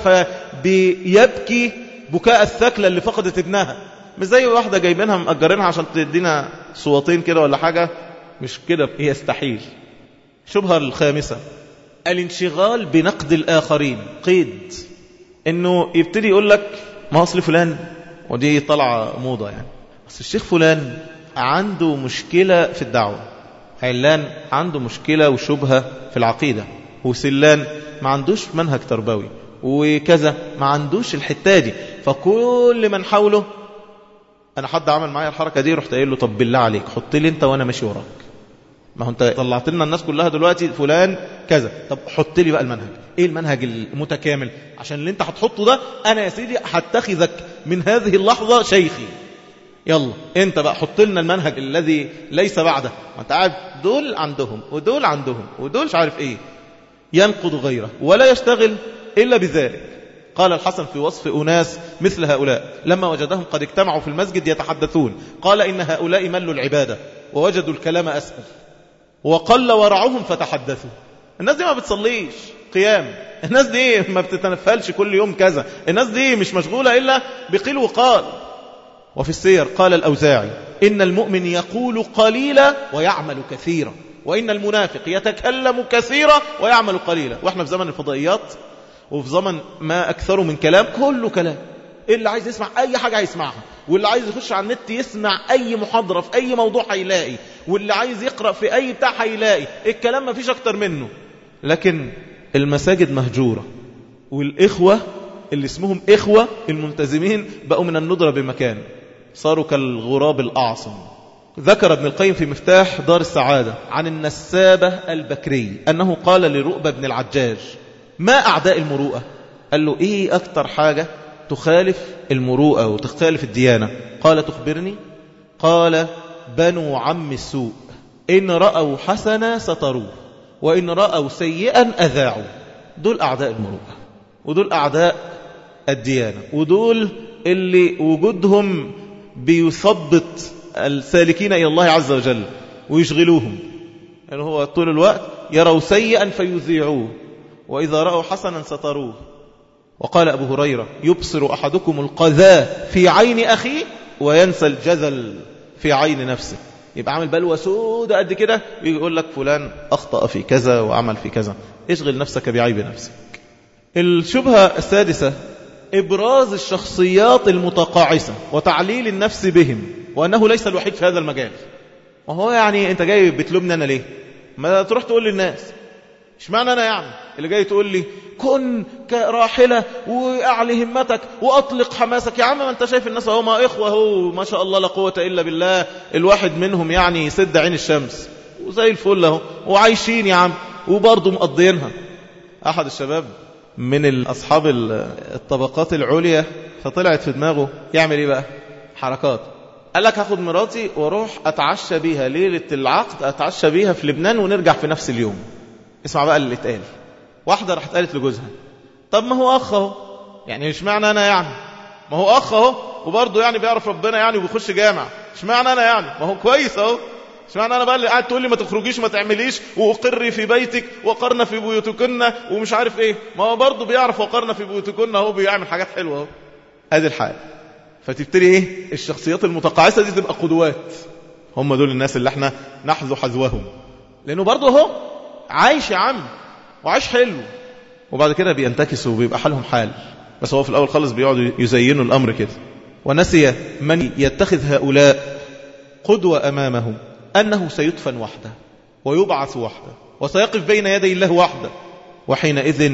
فبيبكي بكاء الثكلة اللي فقدت ابنها. مش زي واحدة جايبينها مأجرينها عشان تدينا صوتين كده ولا حاجة مش كده يستحيل. شبهة الخامسة الانشغال بنقد الآخرين. قيد انه يبتدي يقول لك ما أصل فلان، ودي طلع موضة يعني، بس الشيخ فلان عنده مشكلة في الدعوة، علان عنده مشكلة وشبهة في العقيدة، وسلان ما عندوش منهج تربوي، وكذا ما عندوش الحتة دي. فكل من حوله، أنا حد عمل معايا الحركة دي رحت قايل له طب بالله عليك حط لي أنت وأنا ماشي وراك، ما هو أنت طلعت لنا الناس كلها دلوقتي فلان كذا، طب حط لي بقى المنهج. إيه المنهج المتكامل؟ عشان اللي أنت هتحطه ده أنا يا سيدي هتخذك من هذه اللحظة شيخي، يلا انت بقى حط لنا المنهج الذي ليس بعده. ما انت قاعد دول عندهم ودول عندهم ودول مش عارف ايه، ينقض غيره ولا يشتغل الا بذلك. قال الحسن في وصف اناس مثل هؤلاء لما وجدهم قد اجتمعوا في المسجد يتحدثون قال ان هؤلاء ملوا العباده ووجدوا الكلام اسهل وقل ورعهم فتحدثوا. الناس دي ما بتصليش قيام، الناس دي ما بتتنفلش كل يوم كذا، الناس دي مش مشغوله الا بقيل وقال. وفي السير قال الأوزاعي إن المؤمن يقول قليلا ويعمل كثيرا، وإن المنافق يتكلم كثيرا ويعمل قليلا. وإحنا في زمن الفضائيات وفي زمن ما أكثر من كلام، كله كلام. اللي عايز يسمع أي حاجة هيسمعها، واللي عايز يخش على النت يسمع أي محاضرة في أي موضوع هيلاقي، واللي عايز يقرأ في أي بتاع هيلاقي. الكلام ما فيش أكتر منه. لكن المساجد مهجورة، والإخوة اللي اسمهم إخوة الملتزمين بقوا من الندرة بمكان، صاروا كالغراب الأعصم. ذكر ابن القيم في مفتاح دار السعادة عن النسابة البكري أنه قال لرؤبة بن العجاج ما أعداء المروءة؟ قال له إيه أكتر حاجة تخالف المروءة وتخالف الديانة؟ قال تخبرني؟ قال بنو عم السوء، إن رأوا حسنا ستروه وإن رأوا سيئا أذاعوا. دول أعداء المروءة، ودول أعداء الديانة، ودول اللي وجودهم بيثبط السالكين إلى الله عز وجل ويشغلوهم. يعني هو طول الوقت يروا سيئا فيذيعوه، وإذا رأوا حسنا ستروه. وقال أبو هريرة يبصر أحدكم القذاة في عين أخيه وينسى الجذل في عين نفسه. يبقى عامل بلوى سودة قد كده ويقول لك فلان أخطأ في كذا وعمل في كذا. اشغل نفسك بعيب نفسك. الشبهة السادسة إبراز الشخصيات المتقاعسة وتعليل النفس بهم، وأنه ليس الوحيد في هذا المجال. وهو يعني أنت جاي بتلومني أنا ليه؟ ما تروح تقول للناس. اشمعنى أنا يعني اللي جاي تقول لي كن كراحلة وأعلي همتك وأطلق حماسك؟ يا عم ما أنت شايف الناس هم إخوة، هو ما شاء الله لا قوة إلا بالله، الواحد منهم يعني سد عين الشمس وزي الفل اهو وعايشين يا عم وبرضه مقضيينها. أحد الشباب من أصحاب الطبقات العليا فطلعت في دماغه يعمل إيه بقى؟ حركات. قال لك هاخد مراتي واروح أتعشى بيها ليلة العقد، أتعشى بيها في لبنان ونرجع في نفس اليوم. اسمع بقى اللي اتقال. واحدة راحت قالت لجوزها طب ما هو أخ اهو، يعني مش معنى أنا يعني ما هو أخ اهو وبرضه يعني بيعرف ربنا يعني وبيخش جامع، مش معنى أنا يعني ما هو كويس اهو، مش معنى أنا بقى اللي قاعد تقول لي ما تخرجيش ما تعمليش وأقري في بيتك وقرنا في بيوتكن ومش عارف إيه، ما هو برضه بيعرف وقرنا في بيوتكن اهو بيعمل حاجات حلوة اهو. هذه الحال. فتبتدي إيه الشخصيات المتقاعسة دي تبقى قدوات. هم دول الناس اللي احنا نحذو حذوهم، لأنه برضه هو عايش يا عم وعايش حلو، وبعد كده بينتكسوا وبيبقى حالهم حال، بس هو في الأول خالص بيقعدوا يزينوا الأمر كده. ونسي من يتخذ هؤلاء قدوة أمامه أنه سيدفن وحده ويبعث وحده وسيقف بين يدي الله وحده، وحينئذ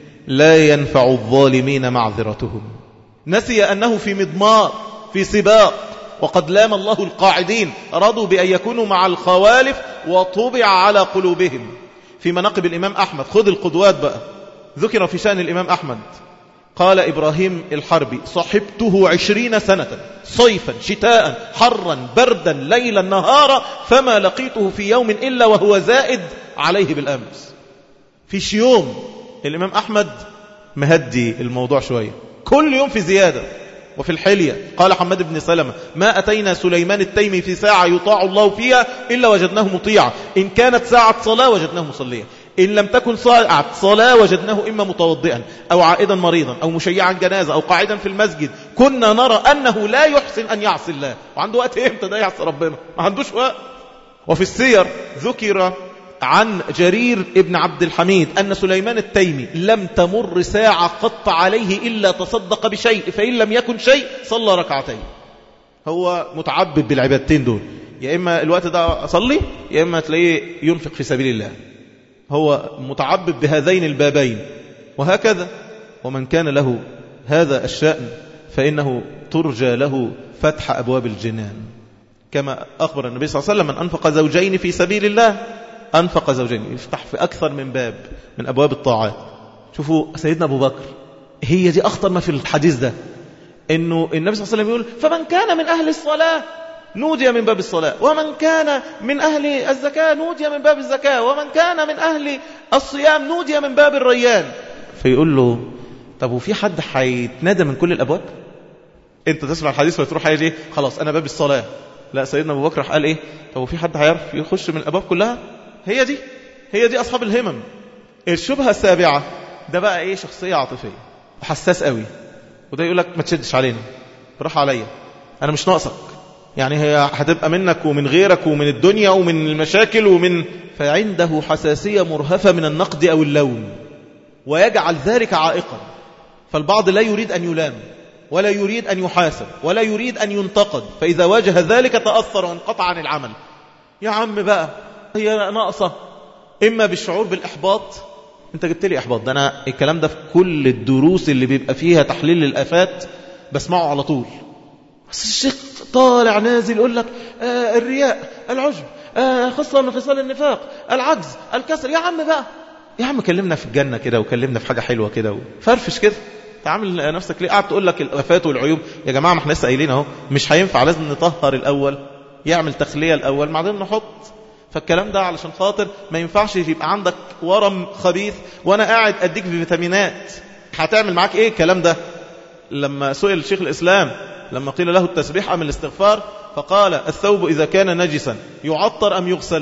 لا ينفع الظالمين معذرتهم. نسي أنه في مضمار في سباق، وقد لام الله القاعدين رضوا بأن يكونوا مع الخوالف وطبع على قلوبهم. في مناقب الإمام أحمد، خذ القدوات بقى. ذكر في شأن الإمام أحمد قال إبراهيم الحربي صحبته 20 سنة صيفا شتاء حرا بردا ليلا نهارا فما لقيته في يوم إلا وهو زائد عليه بالأمس. فيش يوم الإمام أحمد مهدي الموضوع شوية، كل يوم في زيادة. وفي الحلية قال حماد بن سلمة ما أتينا سليمان التيمي في ساعة يطاع الله فيها إلا وجدناه مطيعا، إن كانت ساعة صلاة وجدناه مصليا، إن لم تكن ساعة صلاة وجدناه إما متوضئا أو عائدا مريضا أو مشيعا جنازة أو قاعدا في المسجد. كنا نرى أنه لا يحسن أن يعصي الله. وعنده وقت إمتى ده يعصي ربنا؟ ما عندوش وقت. وفي السير ذكر عن جرير ابن عبد الحميد أن سليمان التيمي لم تمر ساعة قط عليه إلا تصدق بشيء، فإن لم يكن شيء صلى ركعتين. هو متعبد بالعبادتين دول، يا إما الوقت ده أصلي يا إما تلاقيه ينفق في سبيل الله. هو متعبد بهذين البابين. وهكذا ومن كان له هذا الشأن فإنه ترجى له فتح أبواب الجنان، كما أخبر النبي صلى الله عليه وسلم: من أنفق زوجين في سبيل الله أنفق زوجين، يفتح في أكثر من باب من أبواب الطاعات. شوفوا سيدنا أبو بكر، هي دي أخطر ما في الحديث ده، إنه النبي صلى الله عليه وسلم يقول: فمن كان من أهل الصلاة نودي من باب الصلاة، ومن كان من أهل الزكاة نودي من باب الزكاة، ومن كان من أهل الصيام نودي من باب الريان. فيقول له: طب وفي حد هيتنادى من كل الأبواب؟ انت تسمع الحديث وتروح حاجة ايه؟ خلاص أنا باب الصلاة. لا، سيدنا أبو بكر قال ايه؟ طب وفي حد هيعرف يخش من الأبواب كلها؟ هي دي أصحاب الهمم. الشبهة السابعة، ده بقى ايه؟ شخصية عاطفية وحساس قوي، وده يقول لك: ما تشدش علينا، براح عليا، أنا مش ناقصك، يعني هي هتبقى منك ومن غيرك ومن الدنيا ومن المشاكل فعنده حساسية مرهفة من النقد أو اللوم، ويجعل ذلك عائقا. فالبعض لا يريد أن يلام ولا يريد أن يحاسب ولا يريد أن ينتقد، فإذا واجه ذلك تأثر وانقطع عن العمل. يا عم بقى هي ناقصة، إما بالشعور بالإحباط. أنت جبت لي إحباط، ده أنا الكلام ده في كل الدروس اللي بيبقى فيها تحليل للآفات بسمعه على طول. بس الشيخ طالع نازل يقول لك الرياء، العجب، خصلة من خصال النفاق، العجز، الكسر. يا عم بقى، يا عم كلمنا في الجنة كده، وكلمنا في حاجة حلوة كده، وفرفش كده. تعامل نفسك ليه قاعد تقول لك الآفات والعيوب؟ يا جماعة ما احنا لسه قايلين اهو، مش هينفع، لازم نطهر الأول، يعمل تخلية الأول بعدين نحط. فالكلام ده علشان خاطر ما ينفعش يبقى عندك ورم خبيث وانا قاعد اديك بفيتامينات. هتعمل معاك ايه الكلام ده؟ لما سئل شيخ الإسلام لما قيل له التسبيح أم الاستغفار، فقال: الثوب إذا كان نجسا يعطر أم يغسل؟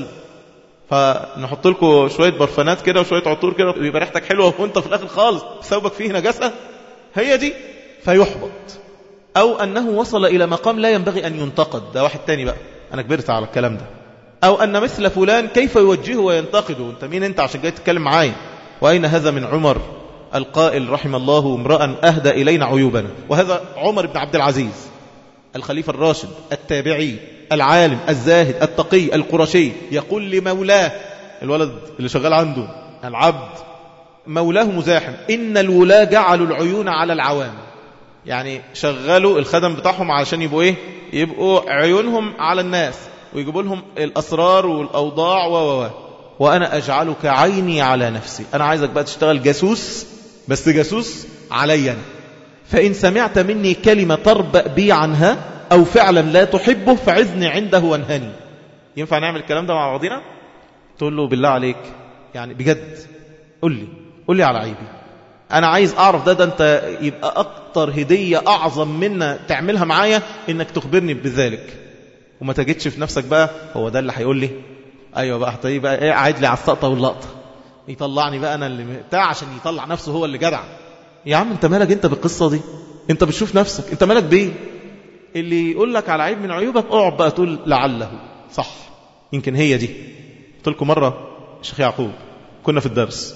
فنحط لكم شوية برفانات كده وشوية عطور كده يبقى ريحتك حلوة، وانت في الآخر خالص ثوبك فيه نجاسة. هي دي. فيحبط. أو أنه وصل إلى مقام لا ينبغي أن ينتقد، ده واحد تاني بقى، أنا كبرت على الكلام ده. أو أن مثل فلان كيف يوجهه وينتقده، انت مين انت عشان جاي تتكلم معايا؟ وأين هذا من عمر القائل: رحم الله امرأ أهدى إلينا عيوبنا. وهذا عمر بن عبد العزيز الخليفة الراشد التابعي العالم الزاهد التقي القرشي، يقول لمولاه، الولد اللي شغال عنده، العبد، مولاه مزاحم: إن الولاة جعلوا العيون على العوام. يعني شغلوا الخدم بتاعهم علشان يبقوا ايه؟ يبقوا عيونهم على الناس، ويجيبوا لهم الأسرار والأوضاع وأنا أجعلك عيني على نفسي. أنا عايزك بقى تشتغل جاسوس، بس جاسوس علي أنا. فإن سمعت مني كلمة تربأ بي عنها أو فعلا لا تحبه فعذني عنده وانهني. ينفع نعمل الكلام ده مع بعضنا؟ تقول له: بالله عليك يعني بجد قل لي على عيبي، أنا عايز أعرف ده انت يبقى أكتر هدية أعظم منا تعملها معايا إنك تخبرني بذلك. وما تجدش في نفسك بقى هو ده اللي هيقول لي أيوة بقى هتلاقيه بقى إيه قاعد لي على السقطة واللقطة، يطلعني بقى أنا اللي بتاع عشان يطلع نفسه هو اللي جدع. يا عم انت مالك انت بالقصة دي؟ انت بتشوف نفسك، انت مالك بيه؟ اللي يقول لك على عيب من عيوبك اقعد بقى تقول لعله صح، يمكن هي دي. قلت لكم مرة الشيخ يعقوب كنا في الدرس،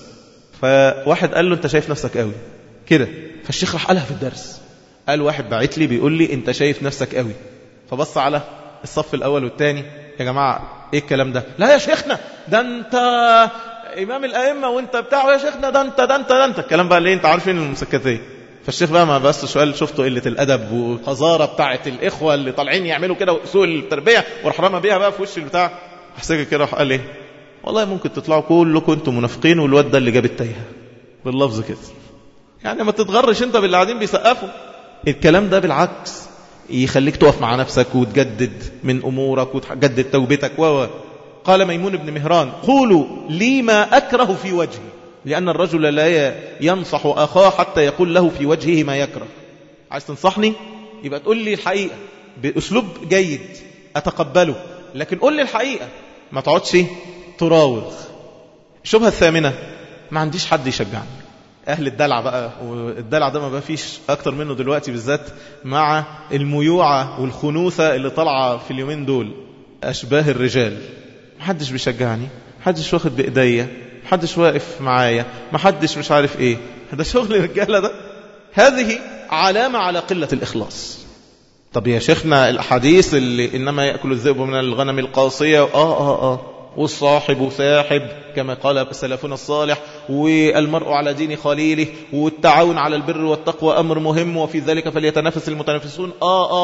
فواحد قال له: انت شايف نفسك قوي كده. فالشيخ راح قالها في الدرس، قال: واحد بعت لي بيقول لي انت شايف نفسك قوي. فبص على الصف الاول والثاني: يا جماعة ايه الكلام ده؟ لا يا شيخنا، ده انت إمام الأئمة وانت بتاعه يا شيخنا، ده انت الكلام بقى اللي انت عارفين المسكتية. فالشيخ بقى ما بس سؤال شفته قلة الأدب والقذارة بتاعت الإخوة اللي طالعين يعملوا كده وسوء التربية وراح رمى بيها بقى في وش البتاع. حسيك كده راح قال ايه: والله ممكن تطلعوا كلكم انتم منافقين والواد ده اللي جاب التايهة، باللفظ كده. يعني ما تتغرش انت باللي قاعدين بيسقفوا. الكلام ده بالعكس يخليك تقف مع نفسك وتجدد من أمورك وتجدد توبتك. قال ميمون بن مهران: قولوا لي ما أكره في وجهي، لأن الرجل لا ينصح أخاه حتى يقول له في وجهه ما يكره. عايز تنصحني يبقى تقول لي الحقيقة بأسلوب جيد أتقبله، لكن قول لي الحقيقة، ما تقعدش تراوغ. الشبهة الثامنة: ما عنديش حد يشجعني. أهل الدلع بقى، والدلع ده ما فيش أكتر منه دلوقتي، بالذات مع الميوعة والخنوثة اللي طالعة في اليومين دول، أشباه الرجال. محدش بيشجعني، محدش واخد بإيديا، محدش واقف معايا، محدش مش عارف ايه. هذا شغل الرجالة ده. هذه علامة على قلة الإخلاص. طب يا شيخنا الأحاديث اللي إنما يأكل الذئب من الغنم القاصية، والصاحب ساحب كما قال سلفنا الصالح، والمرء على دين خليله، والتعاون على البر والتقوى أمر مهم، وفي ذلك فليتنافس المتنافسون.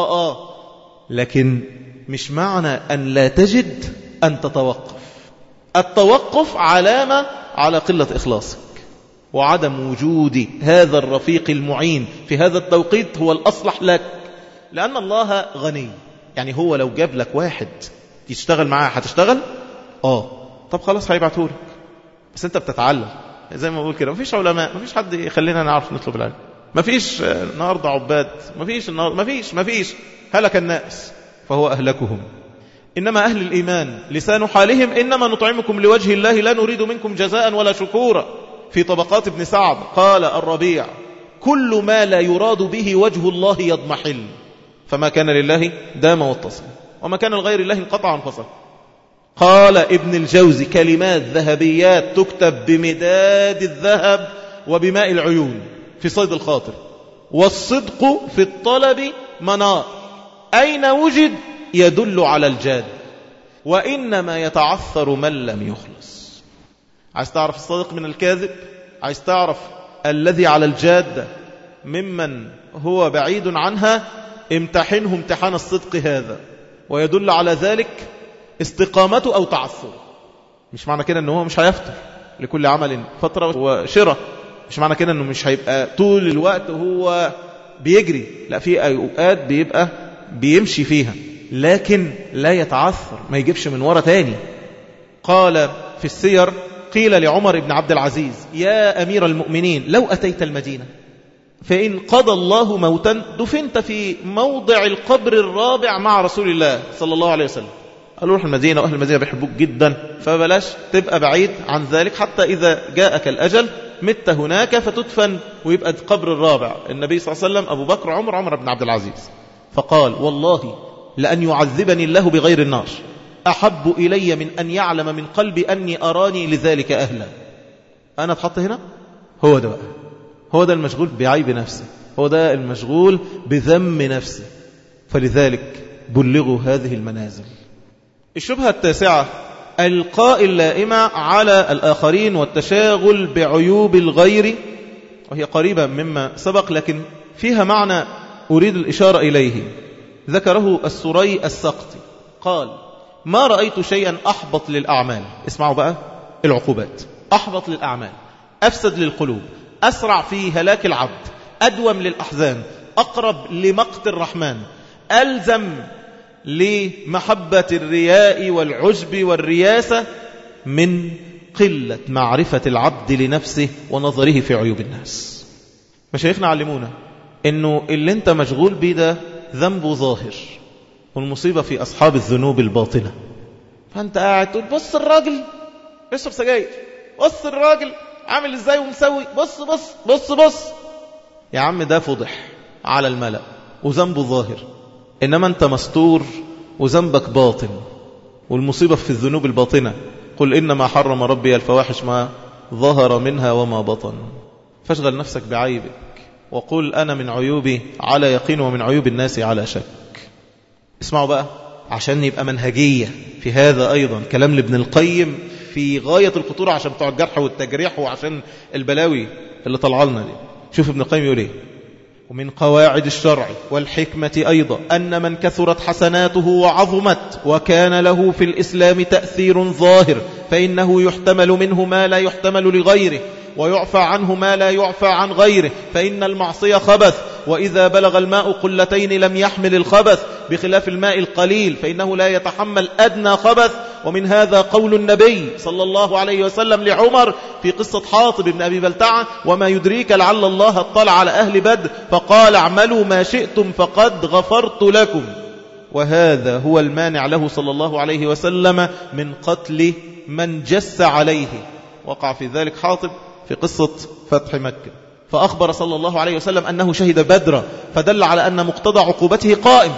لكن مش معنى أن لا تجد أن تتوقف. التوقف علامة على قلة إخلاصك، وعدم وجود هذا الرفيق المعين في هذا التوقيت هو الأصلح لك، لأن الله غني. يعني هو لو جاب لك واحد يشتغل معاه هتشتغل؟ طب خلاص هيبعتهولك، بس انت بتتعلم. زي ما بقول كده، مفيش علماء، مفيش حد يخلينا نعرف نطلب العلم، مفيش النهارده عباد، مفيش هلك الناس فهو أهلكهم. إنما أهل الإيمان لسان حالهم إنما نطعمكم لوجه الله لا نريد منكم جزاء ولا شكورا. في طبقات ابن سعد قال الربيع: كل ما لا يراد به وجه الله يضمحل، فما كان لله دام واتصل، وما كان لغير الله انقطع وانفصل. قال ابن الجوزي: كلمات ذهبيات تكتب بمداد الذهب وبماء العيون في صيد الخاطر. والصدق في الطلب منار، أين وجد يدل على الجاد، وإنما يتعثر من لم يخلص. عايز تعرف الصادق من الكاذب؟ عايز تعرف الذي على الجادة ممن هو بعيد عنها؟ امتحنه امتحان الصدق هذا، ويدل على ذلك استقامته أو تعثره. مش معنى كده أنه هو مش هيفتر، لكل عمل فترة وشرة. مش معنى كده أنه مش هيبقى طول الوقت هو بيجري، لا، في أوقات بيبقى بيمشي فيها، لكن لا يتعثر، ما يجيبش من ورا تاني. قال في السير: قيل لعمر بن عبد العزيز: يا أمير المؤمنين، لو أتيت المدينة فإن قضى الله موتا دفنت في موضع القبر الرابع مع رسول الله صلى الله عليه وسلم. قالوا: روح المدينة، وأهل المدينة بيحبوك جدا، فبلاش تبقى بعيد عن ذلك، حتى إذا جاءك الأجل مت هناك فتدفن، ويبقى القبر الرابع النبي صلى الله عليه وسلم، أبو بكر، عمر بن عبد العزيز. فقال: والله لأن يعذبني الله بغير النار أحب إلي من أن يعلم من قلبي أني أراني لذلك أهلا. أنا اتحط هنا، هو ده بقى، هو ده المشغول بعيب نفسه، هو ده المشغول بذم نفسه. فلذلك بلغوا هذه المنازل. الشبهة التاسعة: القاء اللائمة على الآخرين والتشاغل بعيوب الغير، وهي قريبة مما سبق لكن فيها معنى أريد الإشارة إليه. ذكره السري السقطي قال: ما رأيت شيئا أحبط للأعمال. اسمعوا بقى العقوبات: أحبط للأعمال، أفسد للقلوب، أسرع في هلاك العبد، أدوم للأحزان، أقرب لمقت الرحمن، ألزم لمحبة الرياء والعجب والرياسة، من قلة معرفة العبد لنفسه ونظره في عيوب الناس. مشايخنا علمونا إنه اللي انت مشغول بيه ده ذنبه ظاهر، والمصيبة في أصحاب الذنوب الباطنة. فأنت قاعد تقول: بص الراجل بيشرب سجاير، بص الراجل عامل ازاي ومسوي، بص بص بص بص. يا عم ده فضح على الملأ وذنبه ظاهر، إنما أنت مستور وذنبك باطن. والمصيبة في الذنوب الباطنة: قل إنما حرم ربي الفواحش ما ظهر منها وما بطن. فاشغل نفسك بعيبك، وقل أنا من عيوبي على يقين ومن عيوب الناس على شك. اسمعوا بقى عشان يبقى منهجية في هذا. أيضا كلام لابن القيم في غاية الخطورة عشان بتوع الجرح والتجريح، وعشان البلاوي اللي طلعلنا دي. شوف ابن القيم يقول ايه: ومن قواعد الشرع والحكمة أيضا أن من كثرت حسناته وعظمت وكان له في الإسلام تأثير ظاهر فإنه يحتمل منه ما لا يحتمل لغيره، ويعفى عنه ما لا يعفى عن غيره، فإن المعصية خبث، وإذا بلغ الماء قلتين لم يحمل الخبث، بخلاف الماء القليل فإنه لا يتحمل أدنى خبث. ومن هذا قول النبي صلى الله عليه وسلم لعمر في قصة حاطب بن أبي بلتعة: وما يدريك لعل الله اطلع على أهل بدر فقال: اعملوا ما شئتم فقد غفرت لكم. وهذا هو المانع له صلى الله عليه وسلم من قتل من جس عليه. وقع في ذلك حاطب في قصة فتح مكة، فأخبر صلى الله عليه وسلم أنه شهد بدرا، فدل على أن مقتضى عقوبته قائم.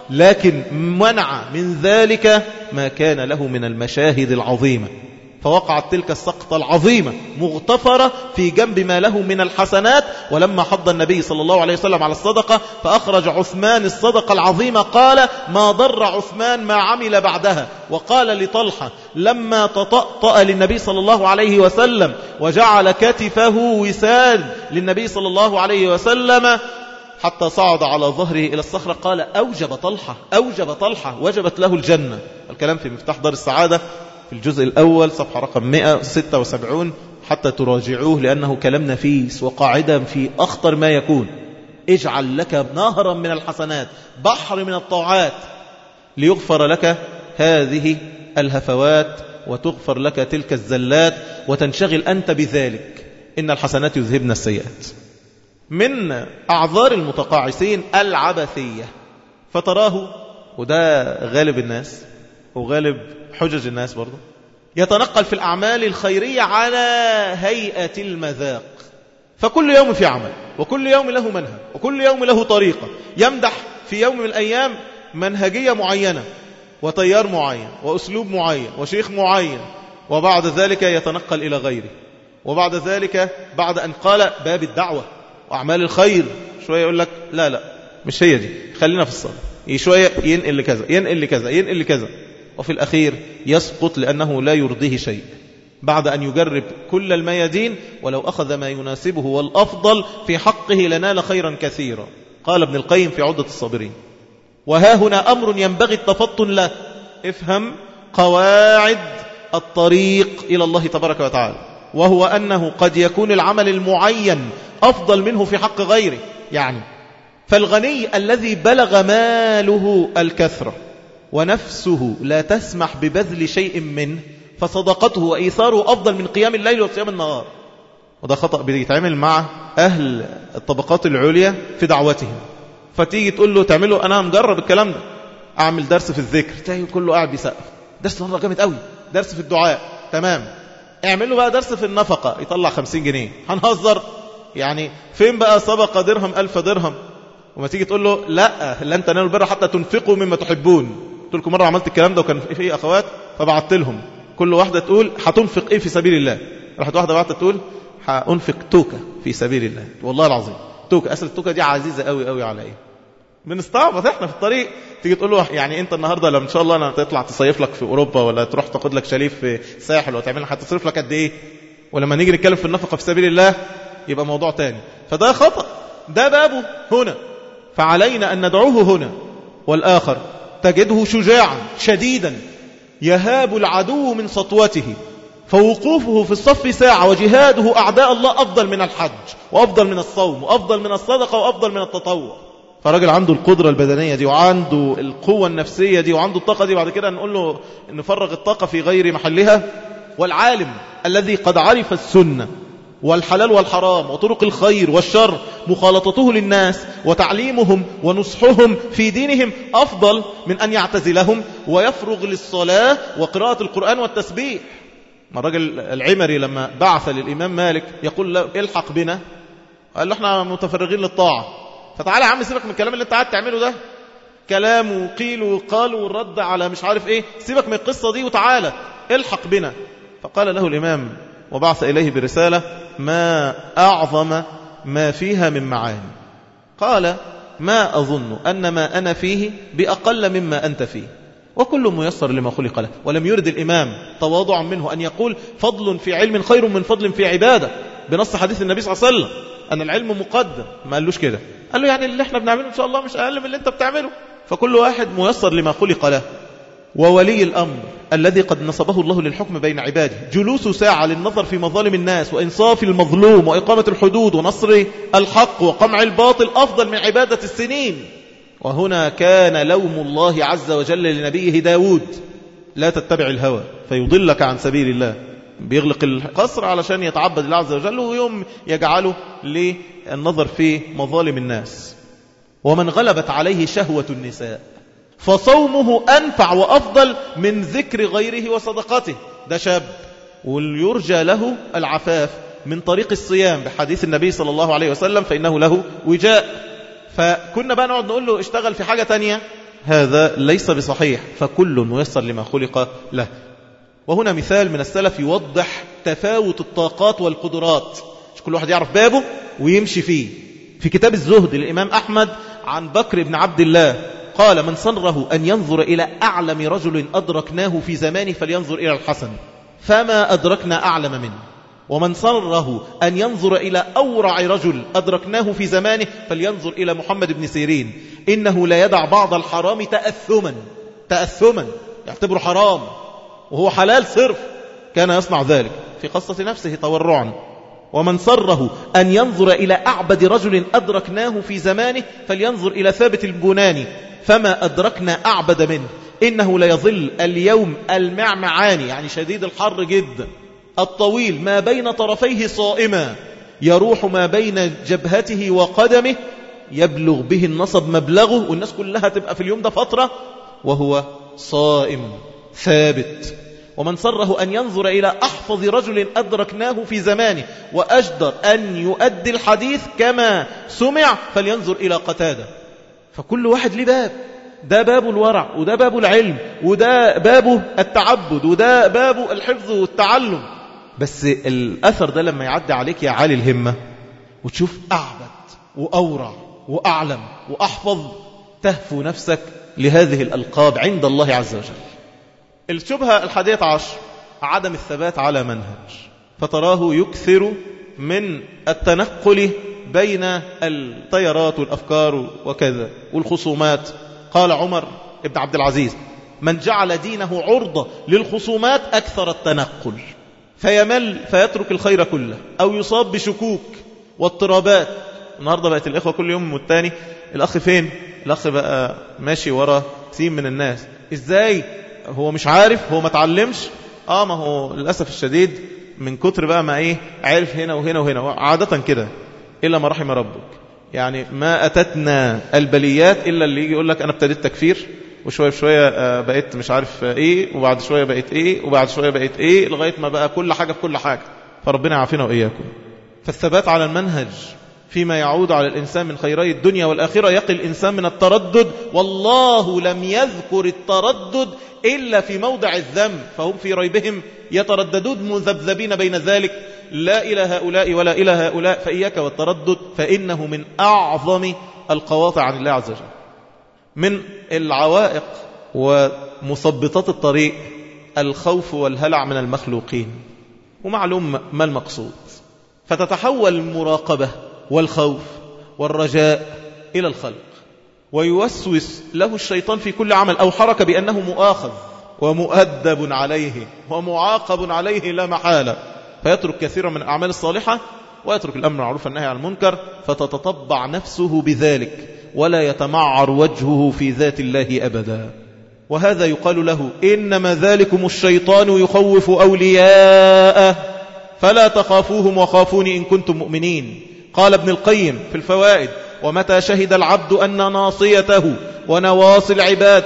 لكن منع من ذلك ما كان له من المشاهد العظيمة، فوقعت تلك السقطة العظيمة مغتفرة في جنب ما له من الحسنات. ولما حض النبي صلى الله عليه وسلم على الصدقة فأخرج عثمان الصدقة العظيمة قال ما ضر عثمان ما عمل بعدها. وقال لطلحة لما تطأطأ للنبي صلى الله عليه وسلم وجعل كتفه وساد للنبي صلى الله عليه وسلم حتى صعد على ظهره إلى الصخرة قال أوجب طلحة وجبت له الجنة. الكلام في مفتاح دار السعادة في الجزء الأول صفحة رقم 176 حتى تراجعوه، لأنه كلام نفيس وقاعدة في أخطر ما يكون. اجعل لك نهرا من الحسنات، بحر من الطاعات، ليغفر لك هذه الهفوات وتغفر لك تلك الزلات وتنشغل أنت بذلك. إن الحسنات يذهبن السيئات. من أعذار المتقاعسين العبثية، فتراه، وده غالب الناس وغالب حجج الناس برضو، يتنقل في الأعمال الخيرية على هيئة المذاق، فكل يوم في عمل، وكل يوم له منهج، وكل يوم له طريقة. يمدح في يوم من الأيام منهجية معينة وتيار معين وأسلوب معين وشيخ معين، وبعد ذلك يتنقل إلى غيره. وبعد ذلك بعد أن قال باب الدعوة وأعمال الخير شوية يقول لك لا مش هي دي، خلينا في الصلاة، شوية ينقل لكذا ينقل لكذا ينقل لكذا، وفي الأخير يسقط لأنه لا يرضيه شيء بعد أن يجرب كل الميادين. ولو أخذ ما يناسبه والأفضل في حقه لنال خيرا كثيرا. قال ابن القيم في عدة الصابرين وها هنا أمر ينبغي التفطن له. افهم قواعد الطريق إلى الله تبارك وتعالى، وهو أنه قد يكون العمل المعين أفضل منه في حق غيره. يعني فالغني الذي بلغ ماله الكثرة ونفسه لا تسمح ببذل شيء منه، فصدقته وإيثاره أفضل من قيام الليل وصيام النهار. وده خطأ بيتعمل مع أهل الطبقات العليا في دعوتهم. فتيجي تقول له تعمله، أنا مجرب الكلام ده، أعمل درس في الذكر، تلاقي كله قاعد بيسقف، درس النهارده جامد قوي، درس في الدعاء تمام، اعمل له بقى درس في النفقة يطلع 50 جنيه. هنهزر يعني؟ فين بقى سبق درهم 1000 درهم؟ وما تيجي تقول له لا لن تنالوا البر حتى تنفقوا مما تحبون. قلت لكم مرة عملت الكلام ده وكان في أخوات، فبعت لهم كل واحدة تقول هتنفق إيه في سبيل الله. راحت واحدة بعتت تقول هأنفق توكة في سبيل الله. والله العظيم توكة، أصل التوكة دي عزيزة قوي قوي على إيه؟ بنستعبط احنا في الطريق. تيجي تقول له يعني انت النهارده لما ان شاء الله انا تطلع تصيف لك في اوروبا ولا تروح تاخد لك شاليه في الساحل وتعمل لك، هتصرف لك قد ايه؟ ولما نيجي نتكلم في النفقه في سبيل الله يبقى موضوع تاني. فده خطأ، ده بابه هنا، فعلينا ان ندعوه هنا. والآخر تجده شجاعا شديدا يهاب العدو من سطوته، فوقوفه في الصف ساعة وجهاده أعداء الله أفضل من الحج وأفضل من الصوم وأفضل من الصدقة وأفضل من التطوع. فراجل عنده القدرة البدنية دي وعنده القوة النفسية دي وعنده الطاقة دي، بعد كده نقول له نفرغ الطاقة في غير محلها. والعالم الذي قد عرف السنة والحلال والحرام وطرق الخير والشر، مخالطته للناس وتعليمهم ونصحهم في دينهم أفضل من أن يعتزلهم ويفرغ للصلاة وقراءة القرآن والتسبيح. ما الرجل العمري لما بعث للإمام مالك يقول له الحق بنا، قال له احنا متفرغين للطاعة، فتعالى يا عم سيبك من الكلام اللي انت قاعد تعمله ده، كلام وقيل وقال والرد على مش عارف ايه، سيبك من القصة دي وتعالى الحق بنا. فقال له الإمام وبعث إليه برسالة ما أعظم ما فيها من معاني. قال ما أظن أن ما أنا فيه بأقل مما أنت فيه، وكل ميسر لما خلق له. ولم يرد الإمام تواضعا منه أن يقول فضل في علم خير من فضل في عبادة، بنص حديث النبي صلى الله عليه وسلم أن العلم مقدم. ما قالوش كده، قال له يعني اللي احنا بنعمله إن شاء الله مش أقل من اللي انت بتعمله، فكل واحد ميسر لما خلق له. وولي الأمر الذي قد نصبه الله للحكم بين عباده، جلوس ساعة للنظر في مظالم الناس وإنصاف المظلوم وإقامة الحدود ونصر الحق وقمع الباطل أفضل من عبادة السنين. وهنا كان لوم الله عز وجل لنبيه داود لا تتبع الهوى فيضلك عن سبيل الله. بيغلق القصر علشان يتعبد الله عز وجل، ويوم يجعله للنظر في مظالم الناس. ومن غلبت عليه شهوة النساء فصومه أنفع وأفضل من ذكر غيره وصدقته. ده شاب ويرجى له العفاف من طريق الصيام بحديث النبي صلى الله عليه وسلم فإنه له وجاء. فكنا بقى نقعد نقول له اشتغل في حاجة تانية، هذا ليس بصحيح، فكل ميسر لما خلق له. وهنا مثال من السلف يوضح تفاوت الطاقات والقدرات، مش كل واحد يعرف بابه ويمشي فيه. في كتاب الزهد للإمام أحمد عن بكر بن عبد الله قال: من سره أن ينظر إلى أعلم رجل أدركناه في زمانه فلينظر إلى الحسن فما أدركنا أعلم منه، ومن سره أن ينظر إلى أورع رجل أدركناه في زمانه فلينظر إلى محمد بن سيرين إنه لا يدع بعض الحرام تأثما يعتبره حرام وهو حلال صرف، كان يصنع ذلك في قصة نفسه تورعا. ومن سره أن ينظر إلى أعبد رجل أدركناه في زمانه فلينظر إلى ثابت البناني فما أدركنا أعبد منه إنه لا يظل اليوم المعمعاني، يعني شديد الحر جدا، الطويل ما بين طرفيه صائما، يروح ما بين جبهته وقدمه، يبلغ به النصب مبلغه، والناس كلها تبقى في اليوم ده فترة وهو صائم ثابت. ومن سره أن ينظر إلى أحفظ رجل أدركناه في زمانه وأجدر أن يؤدي الحديث كما سمع فلينظر إلى قتادة. فكل واحد له باب، ده باب الورع، وده باب العلم، وده باب التعبد، وده باب الحفظ والتعلم. بس الأثر ده لما يعدي عليك يا عالي الهمة وتشوف أعبد وأورع وأعلم وأحفظ، تهفو نفسك لهذه الألقاب عند الله عز وجل. الشبهة 11 عدم الثبات على منهج، فتراه يكثر من التنقل بين التيارات والأفكار وكذا والخصومات. قال عمر بن عبد العزيز: من جعل دينه عرضة للخصومات أكثر التنقل، فيمل فيترك الخير كله أو يصاب بشكوك واضطرابات. النهاردة بقت الإخوة كل يوم والتاني الأخ فين؟ الأخ بقى ماشي ورا كثير من الناس. إزاي؟ هو مش عارف، هو ما تعلمش. ما هو للأسف الشديد من كتر بقى ما عارف هنا وهنا وهنا، عادة كده إلا ما رحم ربك. يعني ما أتتنا البليات إلا اللي يجي يقول لك أنا ابتديت تكفير، وشوية بشوية بقيت مش عارف وبعد شوية بقيت وبعد شوية بقيت لغاية ما بقى كل حاجة في كل حاجة. فربنا يعافينا وإياكم. فالثبات على المنهج فيما يعود على الإنسان من خيري الدنيا والآخرة يقي الإنسان من التردد، والله لم يذكر التردد إلا في موضع الذنب، فهم في ريبهم يترددون مذبذبين بين ذلك، لا إلى هؤلاء ولا إلى هؤلاء. فإياك والتردد، فإنه من أعظم القواطع عن الله عز وجل. من العوائق ومثبطات الطريق الخوف والهلع من المخلوقين، ومعلوم ما المقصود. فتتحول المراقبة والخوف والرجاء إلى الخلق، ويوسوس له الشيطان في كل عمل أو حركة بأنه مؤاخذ ومؤدب عليه ومعاقب عليه لا محالة، فيترك كثيرا من الأعمال الصالحة ويترك الأمر معروف النهي عن المنكر، فتتطبع نفسه بذلك ولا يتمعر وجهه في ذات الله أبدا. وهذا يقال له: إنما ذلكم الشيطان يخوف أولياءه فلا تخافوهم وخافوني إن كنتم مؤمنين. قال ابن القيم في الفوائد: ومتى شهد العبد أن ناصيته ونواصي العباد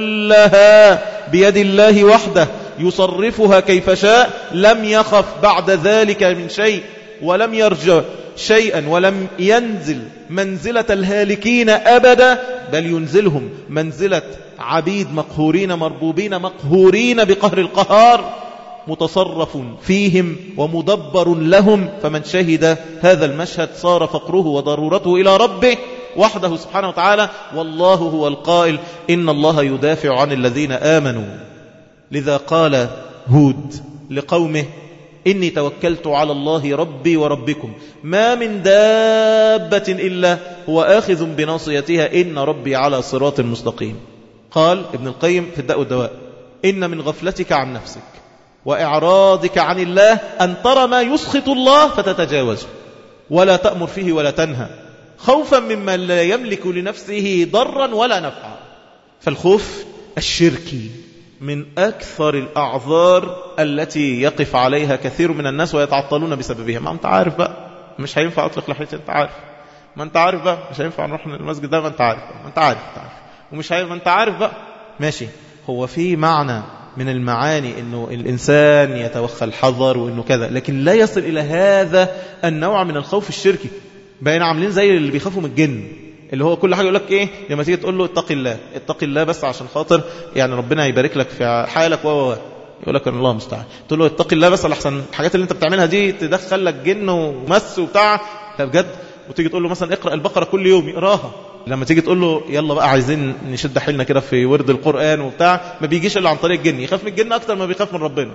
كلها بيد الله وحده يصرفها كيف شاء لم يخف بعد ذلك من شيء ولم يرجع شيئا ولم ينزل منزلة الهالكين أبدا، بل ينزلهم منزلة عبيد مقهورين مربوبين مقهورين بقهر القهار، متصرف فيهم ومدبر لهم. فمن شهد هذا المشهد صار فقره وضرورته إلى ربه وحده سبحانه وتعالى، والله هو القائل: إن الله يدافع عن الذين آمنوا. لذا قال هود لقومه: إني توكلت على الله ربي وربكم ما من دابة إلا هو آخذ بناصيتها إن ربي على صراط مستقيم. قال ابن القيم في الداء والدواء: إن من غفلتك عن نفسك وإعراضك عن الله أن ترى ما يسخط الله فتتجاوزه ولا تأمر فيه ولا تنهى، خوفا ممن لا يملك لنفسه ضرا ولا نفعا. فالخوف الشركي من أكثر الأعذار التي يقف عليها كثير من الناس ويتعطلون بسببها. ما أنت عارف بقى مش هينفع أطلق لحيتي، أنت عارف. ما أنت عارف بقى مش هينفع نروح المسجد ده، ما أنت عارف بقى. ما أنت عارف ومش هينفع، ما أنت عارف بقى. ماشي، هو في معنى من المعاني أنه الإنسان يتوخى الحذر وأنه كذا، لكن لا يصل إلى هذا النوع من الخوف الشركي. بين عاملين زي اللي بيخافوا من الجن، اللي هو كل حاجة يقول لك إيه لما تيجي تقول له اتق الله، اتق الله بس عشان خاطر يعني ربنا يبارك لك في حالك يقول لك الله مستعان. تقول له اتق الله بس لحسن الحاجات اللي انت بتعملها دي تدخل لك جن ومس وبتاع، لا بجد. وتيجي تقول له مثلا اقرأ البقرة كل يوم يقراها. لما تيجي تقول له يلا بقى عايزين نشد حيلنا كده في ورد القرآن وبتاع، ما بيجيش الا عن طريق الجن، يخاف من الجن اكتر ما بيخاف من ربنا.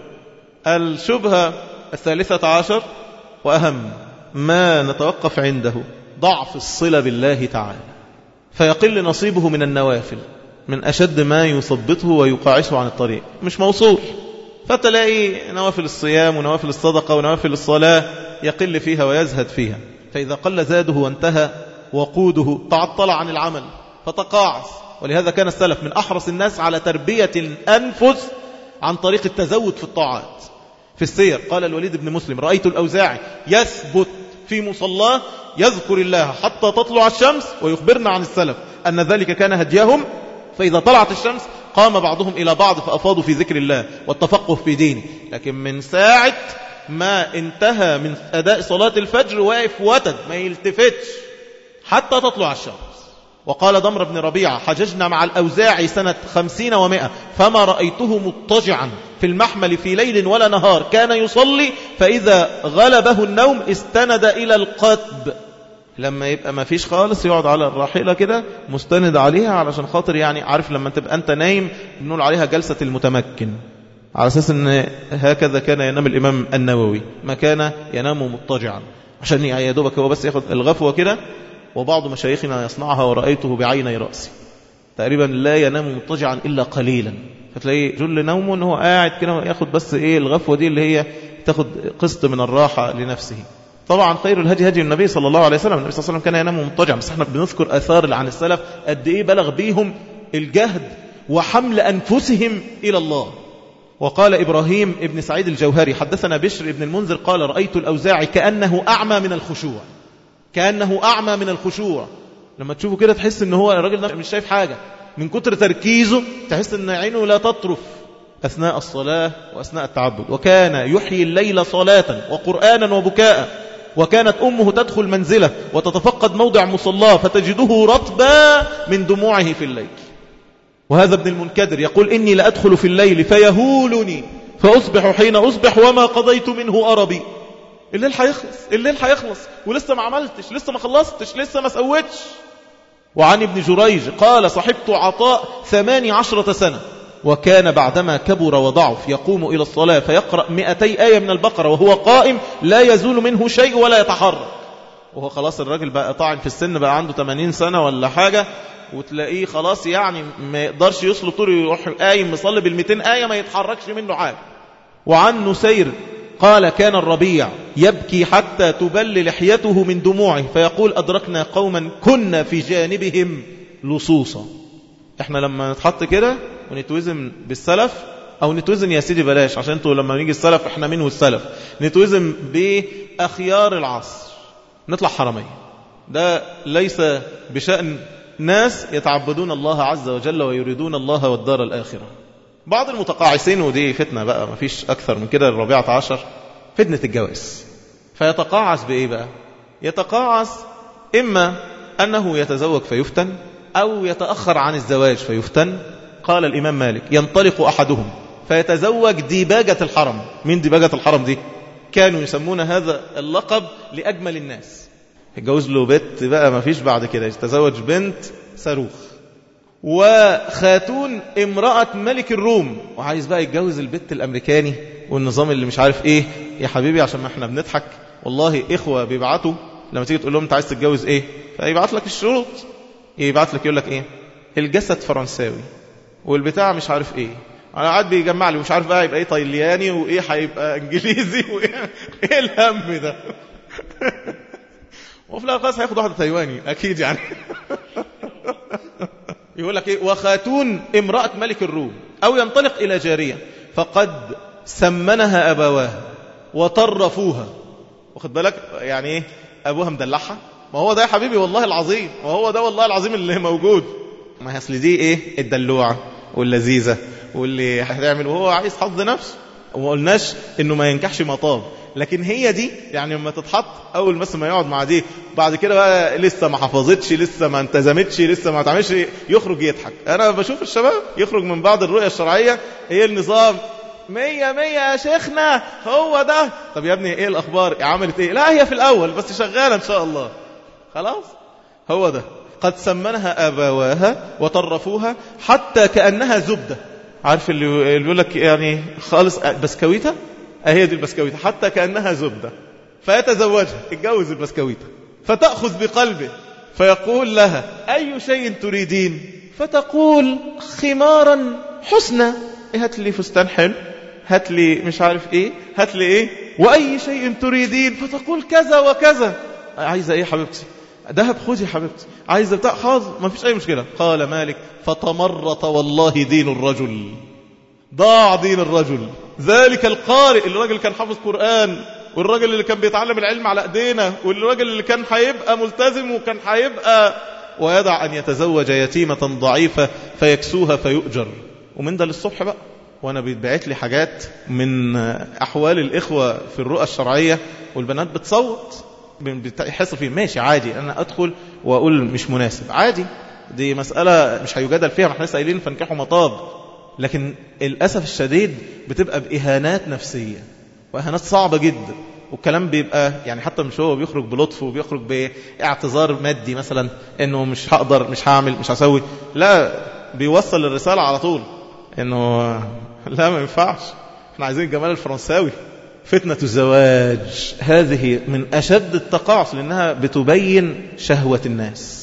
الشبهة 13 وأهم ما نتوقف عنده ضعف الصلة بالله تعالى، فيقل نصيبه من النوافل من أشد ما يثبطه ويقاعسه عن الطريق، مش موصول. فتلاقي نوافل الصيام ونوافل الصدقة ونوافل الصلاة يقل فيها ويزهد فيها، فإذا قل زاده وانتهى وقوده تعطل عن العمل فتقاعس. ولهذا كان السلف من أحرص الناس على تربية الأنفس عن طريق التزود في الطاعات. في السير قال الوليد بن مسلم رأيت الأوزاعي يثبت في مصلاه يذكر الله حتى تطلع الشمس، ويخبرنا عن السلف أن ذلك كان هديهم، فإذا طلعت الشمس قام بعضهم إلى بعض فأفاضوا في ذكر الله والتفقه في دينه. لكن من ساعة ما انتهى من أداء صلاة الفجر واقف وتد ما يلتفتش حتى تطلع الشمس. وقال ضمر بن ربيعة حججنا مع الأوزاعي سنة 50 و100 فما رأيته مضطجعا في المحمل في ليل ولا نهار، كان يصلي فإذا غلبه النوم استند إلى القتب، لما يبقى ما فيش خالص يقعد على الراحلة كده مستند عليها، علشان خاطر يعني عارف لما تبقى أنت نايم بنقول عليها جلسة المتمكن، على أساس أن هكذا كان ينام الإمام النووي، ما كان ينام مضطجعا عشان يدوبك هو بس ياخد الغفوة كده. وبعض مشايخنا يصنعها ورأيته بعيني رأسي، تقريبا لا ينام مضطجعا إلا قليلا، فتلاقيه جل نومه أنه قاعد كده ياخد بس الغفوة دي اللي هي تاخد قسط من الراحة لنفسه. طبعا خير الهدي هدي النبي صلى الله عليه وسلم، النبي صلى الله عليه وسلم كان ينام مضطجعا، بس احنا بنذكر آثار عن السلف قد إيه بلغ بيهم الجهد وحمل أنفسهم إلى الله. وقال إبراهيم ابن سعيد الجوهري حدثنا بشر ابن المنذر قال رأيت الأوزاعي كأنه أعمى من الخشوع، كأنه أعمى من الخشوع. لما تشوفه كده تحس ان هو الراجل ده مش شايف حاجة من كتر تركيزه، تحس ان عينه لا تطرف أثناء الصلاة وأثناء التعبد. وكان يحيي الليل صلاة وقرآنا وبكاء، وكانت أمه تدخل منزله وتتفقد موضع مصلاه فتجده رطبا من دموعه في الليل. وهذا ابن المنكدر يقول إني لأدخل في الليل فيهولني فأصبح حين أصبح وما قضيت منه أربي. الليل هيخلص ولسه ما عملتش، لسه ما خلصتش، لسه ما سويتش. وعن ابن جريج قال صحبت عطاء 18 سنة، وكان بعدما كبر وضعف يقوم إلى الصلاة فيقرأ 200 آية من البقرة وهو قائم لا يزول منه شيء ولا يتحرك. وهو خلاص الراجل بقى طاعن في السن، بقى عنده 80 سنة ولا حاجة، وتلاقيه خلاص يعني ما يقدرش يصل طول يروح قايم مصلي بال200 آية ما يتحركش منه حاجة. وعن نسير قال كان الربيع يبكي حتى تبل لحيته من دموعه فيقول أدركنا قوما كنا في جانبهم لصوصا. احنا لما نتحط كده ونتوزن بالسلف، او نتوزن يا سيدي بلاش عشان انتوا لما نيجي السلف احنا مين والسلف، نتوزن بأخيار العصر نطلع حرمية. ده ليس بشأن ناس يتعبدون الله عز وجل ويريدون الله والدار الآخرة. بعض المتقاعسين، ودي فتنة بقى ما فيش أكثر من كده، 14 فتنة الجواز. فيتقاعس بإيه بقى؟ يتقاعس إما أنه يتزوج فيفتن، أو يتأخر عن الزواج فيفتن. قال الإمام مالك ينطلق أحدهم فيتزوج ديباجة الحرم. من ديباجة الحرم دي؟ كانوا يسمون هذا اللقب لأجمل الناس. يتجوز له بنت بقى ما فيش بعد كده، يتزوج بنت صاروخ. وخاتون امرأة ملك الروم، وعايز بقى يتجوز البنت الأمريكاني والنظام اللي مش عارف إيه. يا حبيبي عشان ما احنا بنضحك والله، إخوة بيبعتوا لما تيجي تقول لهم انت عايز تتجوز إيه، فيبعت لك الشروط، يبعت لك يقول لك إيه، الجسد فرنساوي والبتاع مش عارف إيه، أنا قاعد بيجمع لي ومش عارف بقى يبقى إيه طيلياني وإيه هيبقى إنجليزي وإيه إيه الهم ده. وفي الأخلاص هياخد واحدة تايواني أكيد يعني. يقول لك إيه، وخاتون امرأة ملك الروم. أو ينطلق إلى جارية فقد سمنها أبواه وطرفوها. واخد بالك يعني إيه، أبوها مدلعها. ما هو ده يا حبيبي والله العظيم، وهو ده والله العظيم اللي موجود. ما هيصل دي إيه، الدلوعة واللذيذة واللي هتعمل وهو عايز حظ نفسه. وما قلناش إنه ما ينكحش مطاب، لكن هي دي يعني لما تتحط أول مثلا ما يقعد مع دي بعد كده بقى لسه ما حفظتش، لسه ما انتزمتش، لسه ما تعملش، يخرج يضحك. أنا بشوف الشباب يخرج من بعض الرؤية الشرعية هي النظام 100 يا شيخنا هو ده. طب يا ابني ايه الأخبار؟ عملت ايه؟ لا هي في الأول بس شغالة إن شاء الله. خلاص هو ده. قد سمنها أبواها وطرفوها حتى كأنها زبدة. عارف اللي يقول لك يعني خالص بسكويتة؟ هي دي البسكويتة، حتى كأنها زبدة. فيتزوجها، اتجوز البسكويتة، فتأخذ بقلبه فيقول لها أي شيء تريدين؟ فتقول خمارا حسنى. هات لي فستان حلو، هات لي مش عارف ايه، هات لي ايه. وأي شيء تريدين؟ فتقول كذا وكذا. عايزة ايه حبيبتي؟ ذهب خذي حبيبتي. عايزة بتاع حاضر ما فيش أي مشكلة. قال مالك فتمرط والله دين الرجل، ضاع دين الرجل. ذلك القارئ، الراجل كان حافظ قرآن، والراجل اللي كان بيتعلم العلم على ايدينا، والراجل اللي كان هيبقى ملتزم وكان هيبقى، ويدع أن يتزوج يتيمة ضعيفة فيكسوها فيؤجر. ومن ده للصبح بقى. وانا بيتبعت لي حاجات من أحوال الإخوة في الرؤى الشرعية والبنات بتصوت، بيحصل فيه ماشي عادي أنا أدخل وأقول مش مناسب عادي، دي مسألة مش هيجادل فيها، ما احنا لسه قايلين فانكحوا مطاب. لكن الأسف الشديد بتبقى بإهانات نفسية وإهانات صعبة جدا، والكلام بيبقى يعني حتى مش هو بيخرج بلطف وبيخرج باعتذار مادي مثلا انه مش هقدر مش هعمل مش هسوي، لا بيوصل الرسالة على طول انه لا ما ينفعش، احنا عايزين الجمال الفرنساوي. فتنة الزواج هذه من أشد التقاعس لأنها بتبين شهوة الناس.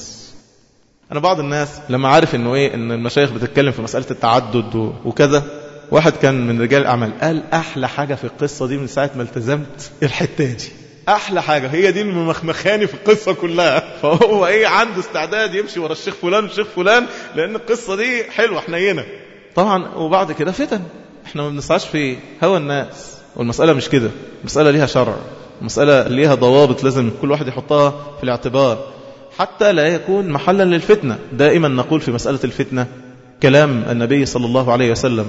أنا بعض الناس لما عارف إنه إيه إن المشايخ بتتكلم في مسألة التعدد وكذا، واحد كان من رجال الأعمال قال أحلى حاجة في القصة دي من ساعة ما التزمت الحتة دي، أحلى حاجة هي دي المخمخاني في القصة كلها. فهو إيه عنده استعداد يمشي ورا الشيخ فلان والشيخ فلان لأن القصة دي حلوة حنينة طبعا. وبعد كده فتن، احنا ما بنسعاش في هوى الناس، والمسألة مش كده، المسألة ليها شرع، المسألة ليها ضوابط لازم كل واحد يحطها في الاعتبار حتى لا يكون محلا للفتنة. دائما نقول في مسألة الفتنة كلام النبي صلى الله عليه وسلم: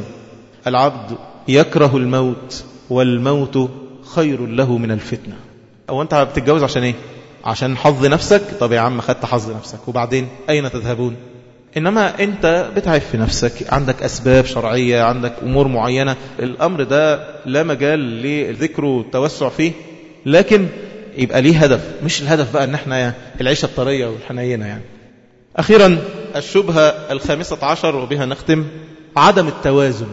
العبد يكره الموت والموت خير له من الفتنة. أو أنت بتتجوز عشان إيه؟ عشان حظ نفسك؟ طب يا عم خدت حظ نفسك وبعدين أين تذهبون؟ إنما أنت بتعب في نفسك، عندك أسباب شرعية، عندك أمور معينة، الأمر ده لا مجال للذكر والتوسع فيه، لكن يبقى ليه هدف، مش الهدف بقى أن احنا العيشة الطرية والحنينة يعني. أخيرا الشبهة 15 وبها نختم: عدم التوازن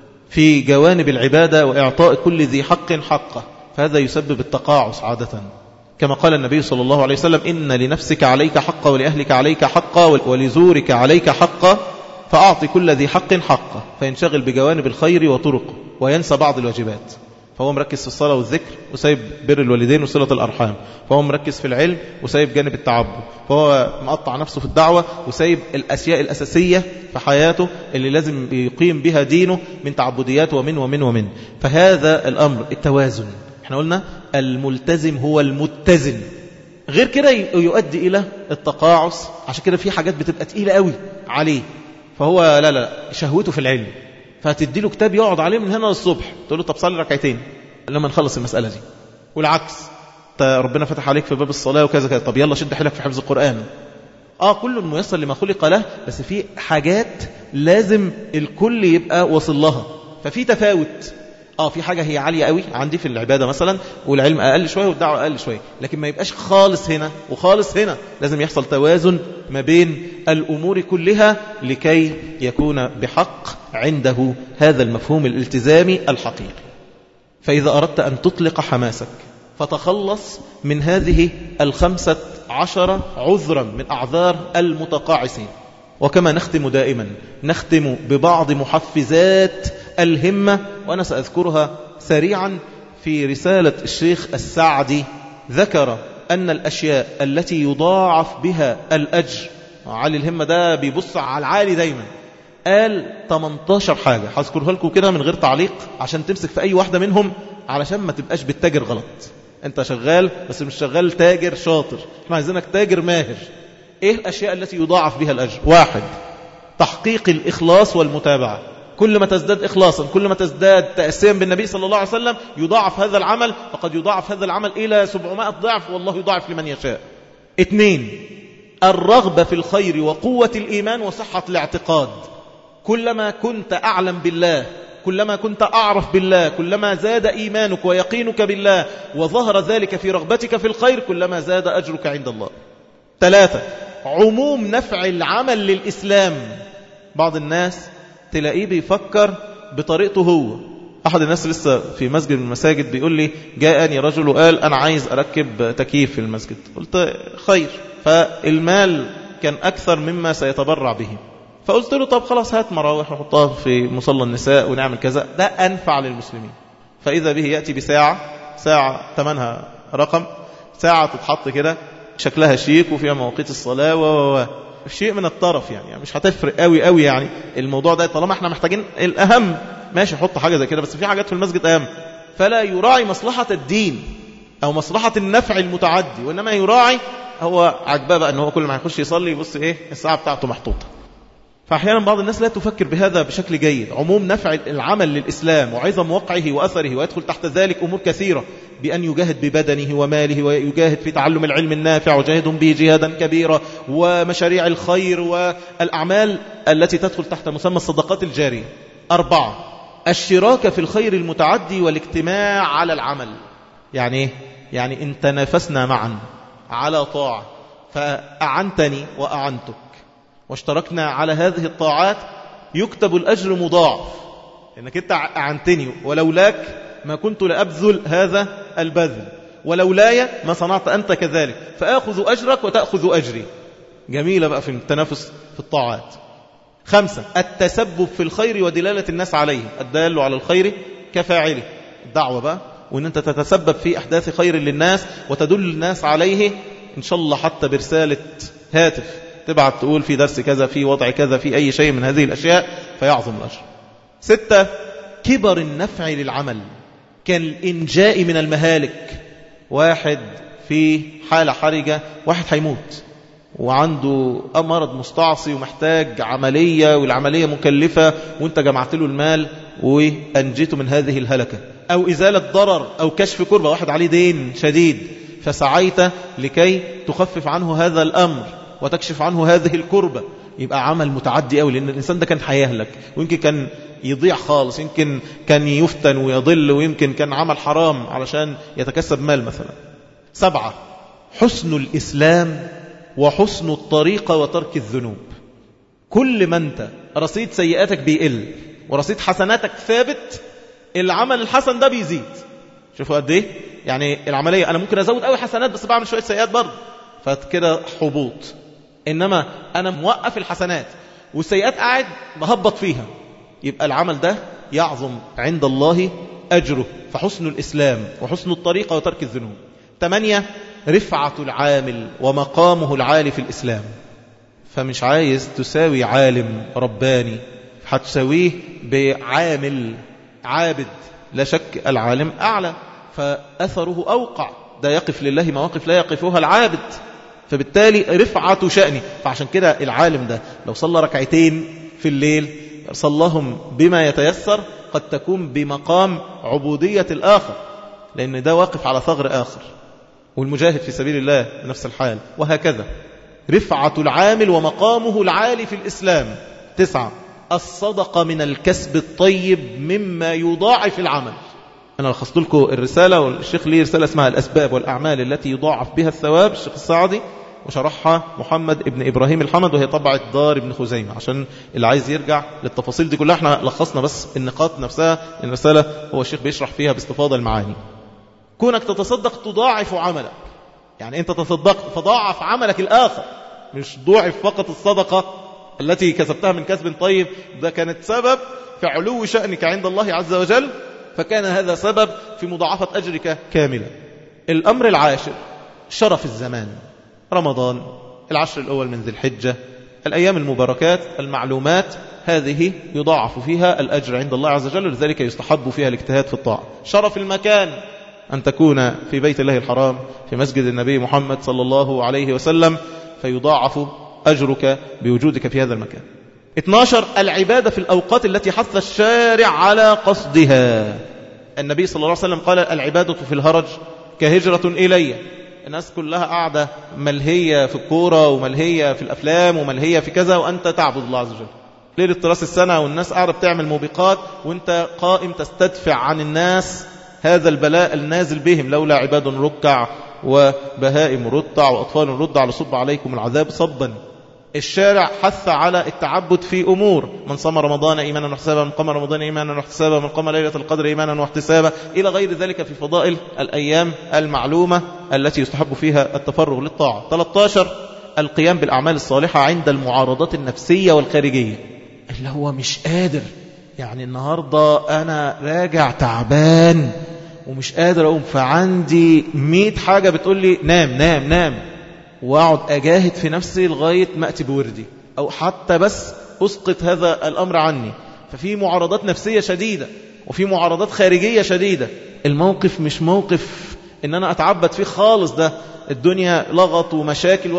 في جوانب العبادة وإعطاء كل ذي حق حقه، فهذا يسبب التقاعس عادة. كما قال النبي صلى الله عليه وسلم: إن لنفسك عليك حقا ولأهلك عليك حقا ولزورك عليك حقا، فأعطي كل ذي حق حقه، فينشغل بجوانب الخير وطرقه وينسى بعض الواجبات. فهو مركز في الصلاة والذكر وسايب بر الوالدين وصلة الأرحام، فهو مركز في العلم وسايب جانب التعبد، فهو مقطع نفسه في الدعوة وسايب الأشياء الأساسية في حياته اللي لازم يقيم بها دينه من تعبديات ومن. فهذا الأمر التوازن، احنا قلنا الملتزم هو المتزن، غير كده يؤدي إلى التقاعس. عشان كده في حاجات بتبقى تقيلة قوي عليه، فهو لا شهوته في العلم، فهتدي له كتاب يقعد عليه من هنا للصبح، تقول له طب صلي ركعتين لما نخلص المسألة دي. والعكس، ربنا فتح عليك في باب الصلاة وكذا كذا، طب يلا شد حيلك في حفظ القرآن. كل ميسر لما خلق له، بس في حاجات لازم الكل يبقى وصل لها، ففي تفاوت. في حاجة هي عالية قوي عندي في العبادة مثلا، والعلم أقل شوية والدعوة أقل شوية، لكن ما يبقاش خالص هنا وخالص هنا، لازم يحصل توازن ما بين الأمور كلها لكي يكون بحق عنده هذا المفهوم الالتزامي الحقيقي. فإذا أردت أن تطلق حماسك فتخلص من هذه 15 عذرا من أعذار المتقاعسين. وكما نختم دائما، نختم ببعض محفزات الهمة، وأنا سأذكرها سريعا. في رسالة الشيخ السعدي ذكر أن الأشياء التي يضاعف بها الأجر، علي الهمة ده بيبص على العالي دايما، قال 18 حاجة هذكرها لكم كده من غير تعليق عشان تمسك في أي واحدة منهم، علشان ما تبقاش بالتاجر غلط. أنت شغال بس مش شغال تاجر شاطر، احنا عايزينك تاجر ماهر. إيه الأشياء التي يضاعف بها الأجر؟ 1. تحقيق الإخلاص والمتابعة. كل ما تزداد إخلاصا، كل ما تزداد تأسيا بالنبي صلى الله عليه وسلم، يضاعف هذا العمل، وقد يضاعف هذا العمل إلى 700 ضعف، والله يضاعف لمن يشاء. 2، الرغبة في الخير وقوة الإيمان وصحة الاعتقاد. كلما كنت أعلم بالله، كلما كنت أعرف بالله، كلما زاد إيمانك ويقينك بالله وظهر ذلك في رغبتك في الخير، كلما زاد أجرك عند الله. 3، عموم نفع العمل للإسلام. بعض الناس تلاقيه بيفكر بطريقته هو. أحد الناس لسه في مسجد من المساجد بيقول لي جاءني رجل وقال أنا عايز أركب تكييف في المسجد. قلت خير، فالمال كان أكثر مما سيتبرع به، فقلت له طب خلاص هات مراوح وحطها في مصلى النساء ونعمل كذا، ده أنفع للمسلمين. فإذا به يأتي ساعة ثمنها رقم، ساعة تتحط كده شكلها شيك وفيها مواقيت الصلاة شيء من الطرف، يعني مش هتفرق قوي يعني الموضوع ده، طالما احنا محتاجين الأهم ماشي حط حاجة زي كده، بس في حاجات في المسجد أهم. فلا يراعي مصلحة الدين أو مصلحة النفع المتعدي، وإنما يراعي هو عجبه بقى أنه كل ما يخش يصلي يبص الساعة بتاعته محطوطة. فأحيانا بعض الناس لا تفكر بهذا بشكل جيد. عموم نفع العمل للإسلام وعظم وقعه وأثره، ويدخل تحت ذلك أمور كثيرة، بأن يجاهد ببدنه وماله، ويجاهد في تعلم العلم النافع، وجاهدهم به جهادا كبيرا، ومشاريع الخير والأعمال التي تدخل تحت مسمى الصدقات الجارية. 4، الشراكة في الخير المتعدي والاجتماع على العمل. يعني إن تنافسنا معا على طاعة فأعنتني وأعنتك واشتركنا على هذه الطاعات، يكتب الأجر مضاعف، إنك أنت أعنتني، ولولاك ما كنت لأبذل هذا البذل، ولولاي ما صنعت أنت كذلك، فآخذ أجرك وتأخذ أجري. جميلة بقى في التنافس في الطاعات. 5، التسبب في الخير ودلالة الناس عليه. الدال على الخير كفاعله، الدعوة بقى، وإن أنت تتسبب في أحداث خير للناس وتدل الناس عليه، إن شاء الله حتى برسالة هاتف تبعت تقول في درس كذا، في وضع كذا، في أي شيء من هذه الأشياء، فيعظم الأجر. 6، كبر النفع للعمل كالإنجاء من المهالك. واحد في حالة حرجة، واحد هيموت وعنده مرض مستعصي ومحتاج عملية، والعملية مكلفة، وانت جمعت له المال وأنجيته من هذه الهلكة. أو إزالة ضرر أو كشف كربة، واحد عليه دين شديد فسعيت لكي تخفف عنه هذا الأمر وتكشف عنه هذه الكربة، يبقى عمل متعدي قوي، لأن الإنسان ده كان هيهلك، ويمكن كان يضيع خالص، يمكن كان يفتن ويضل، ويمكن كان عمل حرام علشان يتكسب مال مثلا. 7، حسن الإسلام وحسن الطريقة وترك الذنوب. كل ما أنت رصيد سيئاتك بيقل ورصيد حسناتك ثابت، العمل الحسن ده بيزيد. شوفوا قد ايه، يعني العملية أنا ممكن أزود قوي حسنات بس بعمل شوية سيئات برضه، فكده حبوط. إنما أنا موقف الحسنات والسيئات قاعد بهبط فيها، يبقى العمل ده يعظم عند الله أجره. فحسن الإسلام وحسن الطريقة وترك الذنوب. 8، رفعة العامل ومقامه العالي في الإسلام. فمش عايز تساوي عالم رباني، هتساويه بعامل عابد. لا شك العالم أعلى فأثره أوقع، ده يقف لله مواقف لا يقفها العابد، فبالتالي رفعة شأني. فعشان كده العالم ده لو صلى ركعتين في الليل صلهم بما يتيسر، قد تكون بمقام عبودية الآخر، لأن ده واقف على ثغر آخر، والمجاهد في سبيل الله نفس الحال، وهكذا. رفعة العامل ومقامه العالي في الإسلام. 9، الصدقة من الكسب الطيب مما يضاعف العمل. أنا لخصت لكم الرسالة، والشيخ ليه رسالة اسمها الأسباب والأعمال التي يضاعف بها الثواب، الشيخ السعدي، وشرحها محمد ابن إبراهيم الحمد، وهي طبعة دار ابن خزيمة. عشان اللي عايز يرجع للتفاصيل دي كلها، احنا لخصنا بس النقاط نفسها. الرسالة هو الشيخ بيشرح فيها باستفاضة المعاني. كونك تتصدق تضاعف عملك، يعني انت تصدقت فضاعف عملك الآخر، مش ضاعف فقط الصدقة التي كسبتها من كسب طيب، ده كانت سبب في علو شأنك عند الله عز وجل، فكان هذا سبب في مضاعفة أجرك كاملا. الأمر العاشر، شرف الزمان. رمضان، العشر الأول من ذي الحجة، الأيام المباركات المعلومات، هذه يضاعف فيها الأجر عند الله عز وجل، لذلك يستحب فيها الاجتهاد في الطاعة. شرف المكان، أن تكون في بيت الله الحرام في مسجد النبي محمد صلى الله عليه وسلم، فيضاعف أجرك بوجودك في هذا المكان. 12 العبادة في الأوقات التي حث الشارع على قصدها. النبي صلى الله عليه وسلم قال العبادة في الهرج كهجرة إلي. الناس كلها قاعدة ملهية في الكورة وملهية في الأفلام وملهية في كذا، وأنت تعبد الله عز وجل. ليلة راس السنة والناس قاعدة بتعمل موبقات وانت قائم تستدفع عن الناس هذا البلاء النازل بهم، لولا عباد ركع وبهائم رتع وأطفال رضع لصب عليكم العذاب صبا. الشارع حث على التعبد في أمور: من صام رمضان إيمانا واحتسابا، من قام رمضان إيمانا واحتسابا، من قام ليلة القدر إيمانا واحتسابا، إلى غير ذلك في فضائل الأيام المعلومة التي يستحب فيها التفرغ للطاعة. 13 القيام بالأعمال الصالحة عند المعارضات النفسية والخارجية، اللي هو مش قادر، يعني النهاردة أنا راجع تعبان ومش قادر أقوم، فعندي 100 حاجة بتقول لي نام نام نام، واقعد أجاهد في نفسي لغاية ما أتي بوردي، أو حتى بس أسقط هذا الأمر عني. ففي معارضات نفسية شديدة وفي معارضات خارجية شديدة. الموقف مش موقف إن أنا أتعبد فيه خالص، ده الدنيا لغط ومشاكل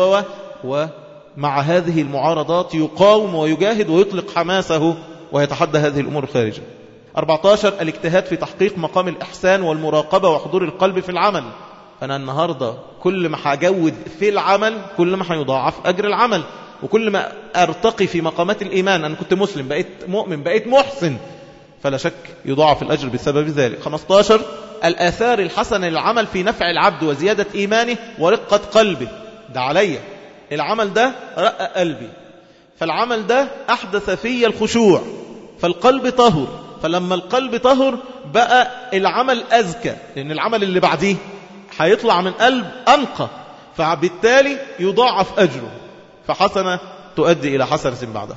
ومع هذه المعارضات يقاوم ويجاهد ويطلق حماسه ويتحدى هذه الأمور الخارجية. 14 الاجتهاد في تحقيق مقام الإحسان والمراقبة وحضور القلب في العمل. أنا النهاردة كل ما هجود في العمل كل ما هيضاعف أجر العمل، وكل ما أرتقي في مقامات الإيمان، أنا كنت مسلم بقيت مؤمن بقيت محسن، فلا شك يضاعف الأجر بسبب ذلك. 15 الآثار الحسنة للعمل في نفع العبد وزيادة إيمانه ورقة قلبه. ده عليا، العمل ده رق قلبي، فالعمل ده أحدث في الخشوع، فالقلب طهر، فلما القلب طهر بقى العمل أزكى، لأن العمل اللي بعديه هيطلع من قلب أنقى، فبالتالي يضاعف أجره، فحسنة تؤدي إلى حسنة بعدها.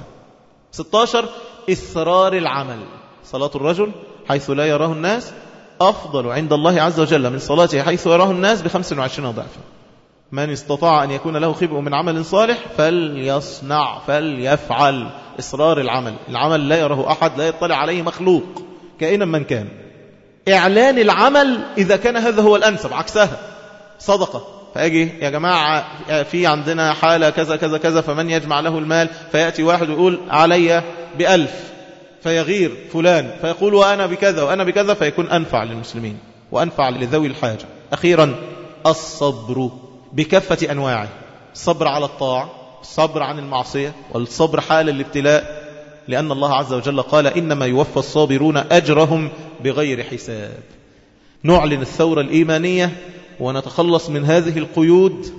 16 إسرار العمل. صلاة الرجل حيث لا يراه الناس أفضل عند الله عز وجل من صلاته حيث يراه الناس ب25 ضعفا. من استطاع أن يكون له خبء من عمل صالح فليصنع فليفعل. إصرار العمل، العمل لا يراه أحد، لا يطلع عليه مخلوق كائنا من كان. إعلان العمل إذا كان هذا هو الأنسب، عكسها صدقة، فأجي يا جماعة في عندنا حالة كذا كذا كذا، فمن يجمع له المال، فيأتي واحد ويقول علي ب1000، فيغير فلان فيقول وأنا بكذا وأنا بكذا، فيكون أنفع للمسلمين وأنفع لذوي الحاجة. أخيرا الصبر بكافة أنواعه، الصبر على الطاعة، الصبر عن المعصية، والصبر حال الابتلاء، لأن الله عز وجل قال إنما يوفى الصابرون أجرهم بغير حساب. نعلن الثورة الإيمانية ونتخلص من هذه القيود،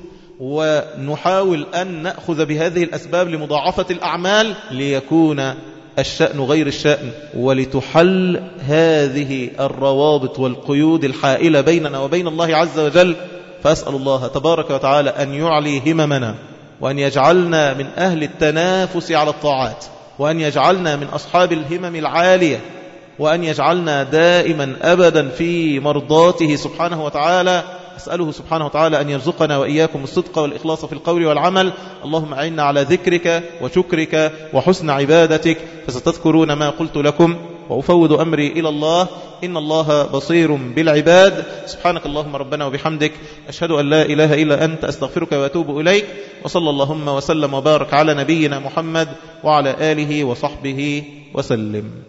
ونحاول أن نأخذ بهذه الأسباب لمضاعفة الأعمال ليكون الشأن غير الشأن، ولتحل هذه الروابط والقيود الحائلة بيننا وبين الله عز وجل. فأسأل الله تبارك وتعالى أن يعلي هممنا، وأن يجعلنا من أهل التنافس على الطاعات، وأن يجعلنا من أصحاب الهمم العالية، وأن يجعلنا دائما أبدا في مرضاته سبحانه وتعالى. أسأله سبحانه وتعالى أن يرزقنا وإياكم الصدق والإخلاص في القول والعمل. اللهم أعنا على ذكرك وشكرك وحسن عبادتك، فستذكرون ما قلت لكم، وأفوض أمري إلى الله، إن الله بصير بالعباد. سبحانك اللهم ربنا وبحمدك، أشهد أن لا إله إلا أنت، أستغفرك وأتوب إليك. وصلى اللهم وسلم وبارك على نبينا محمد وعلى آله وصحبه وسلم.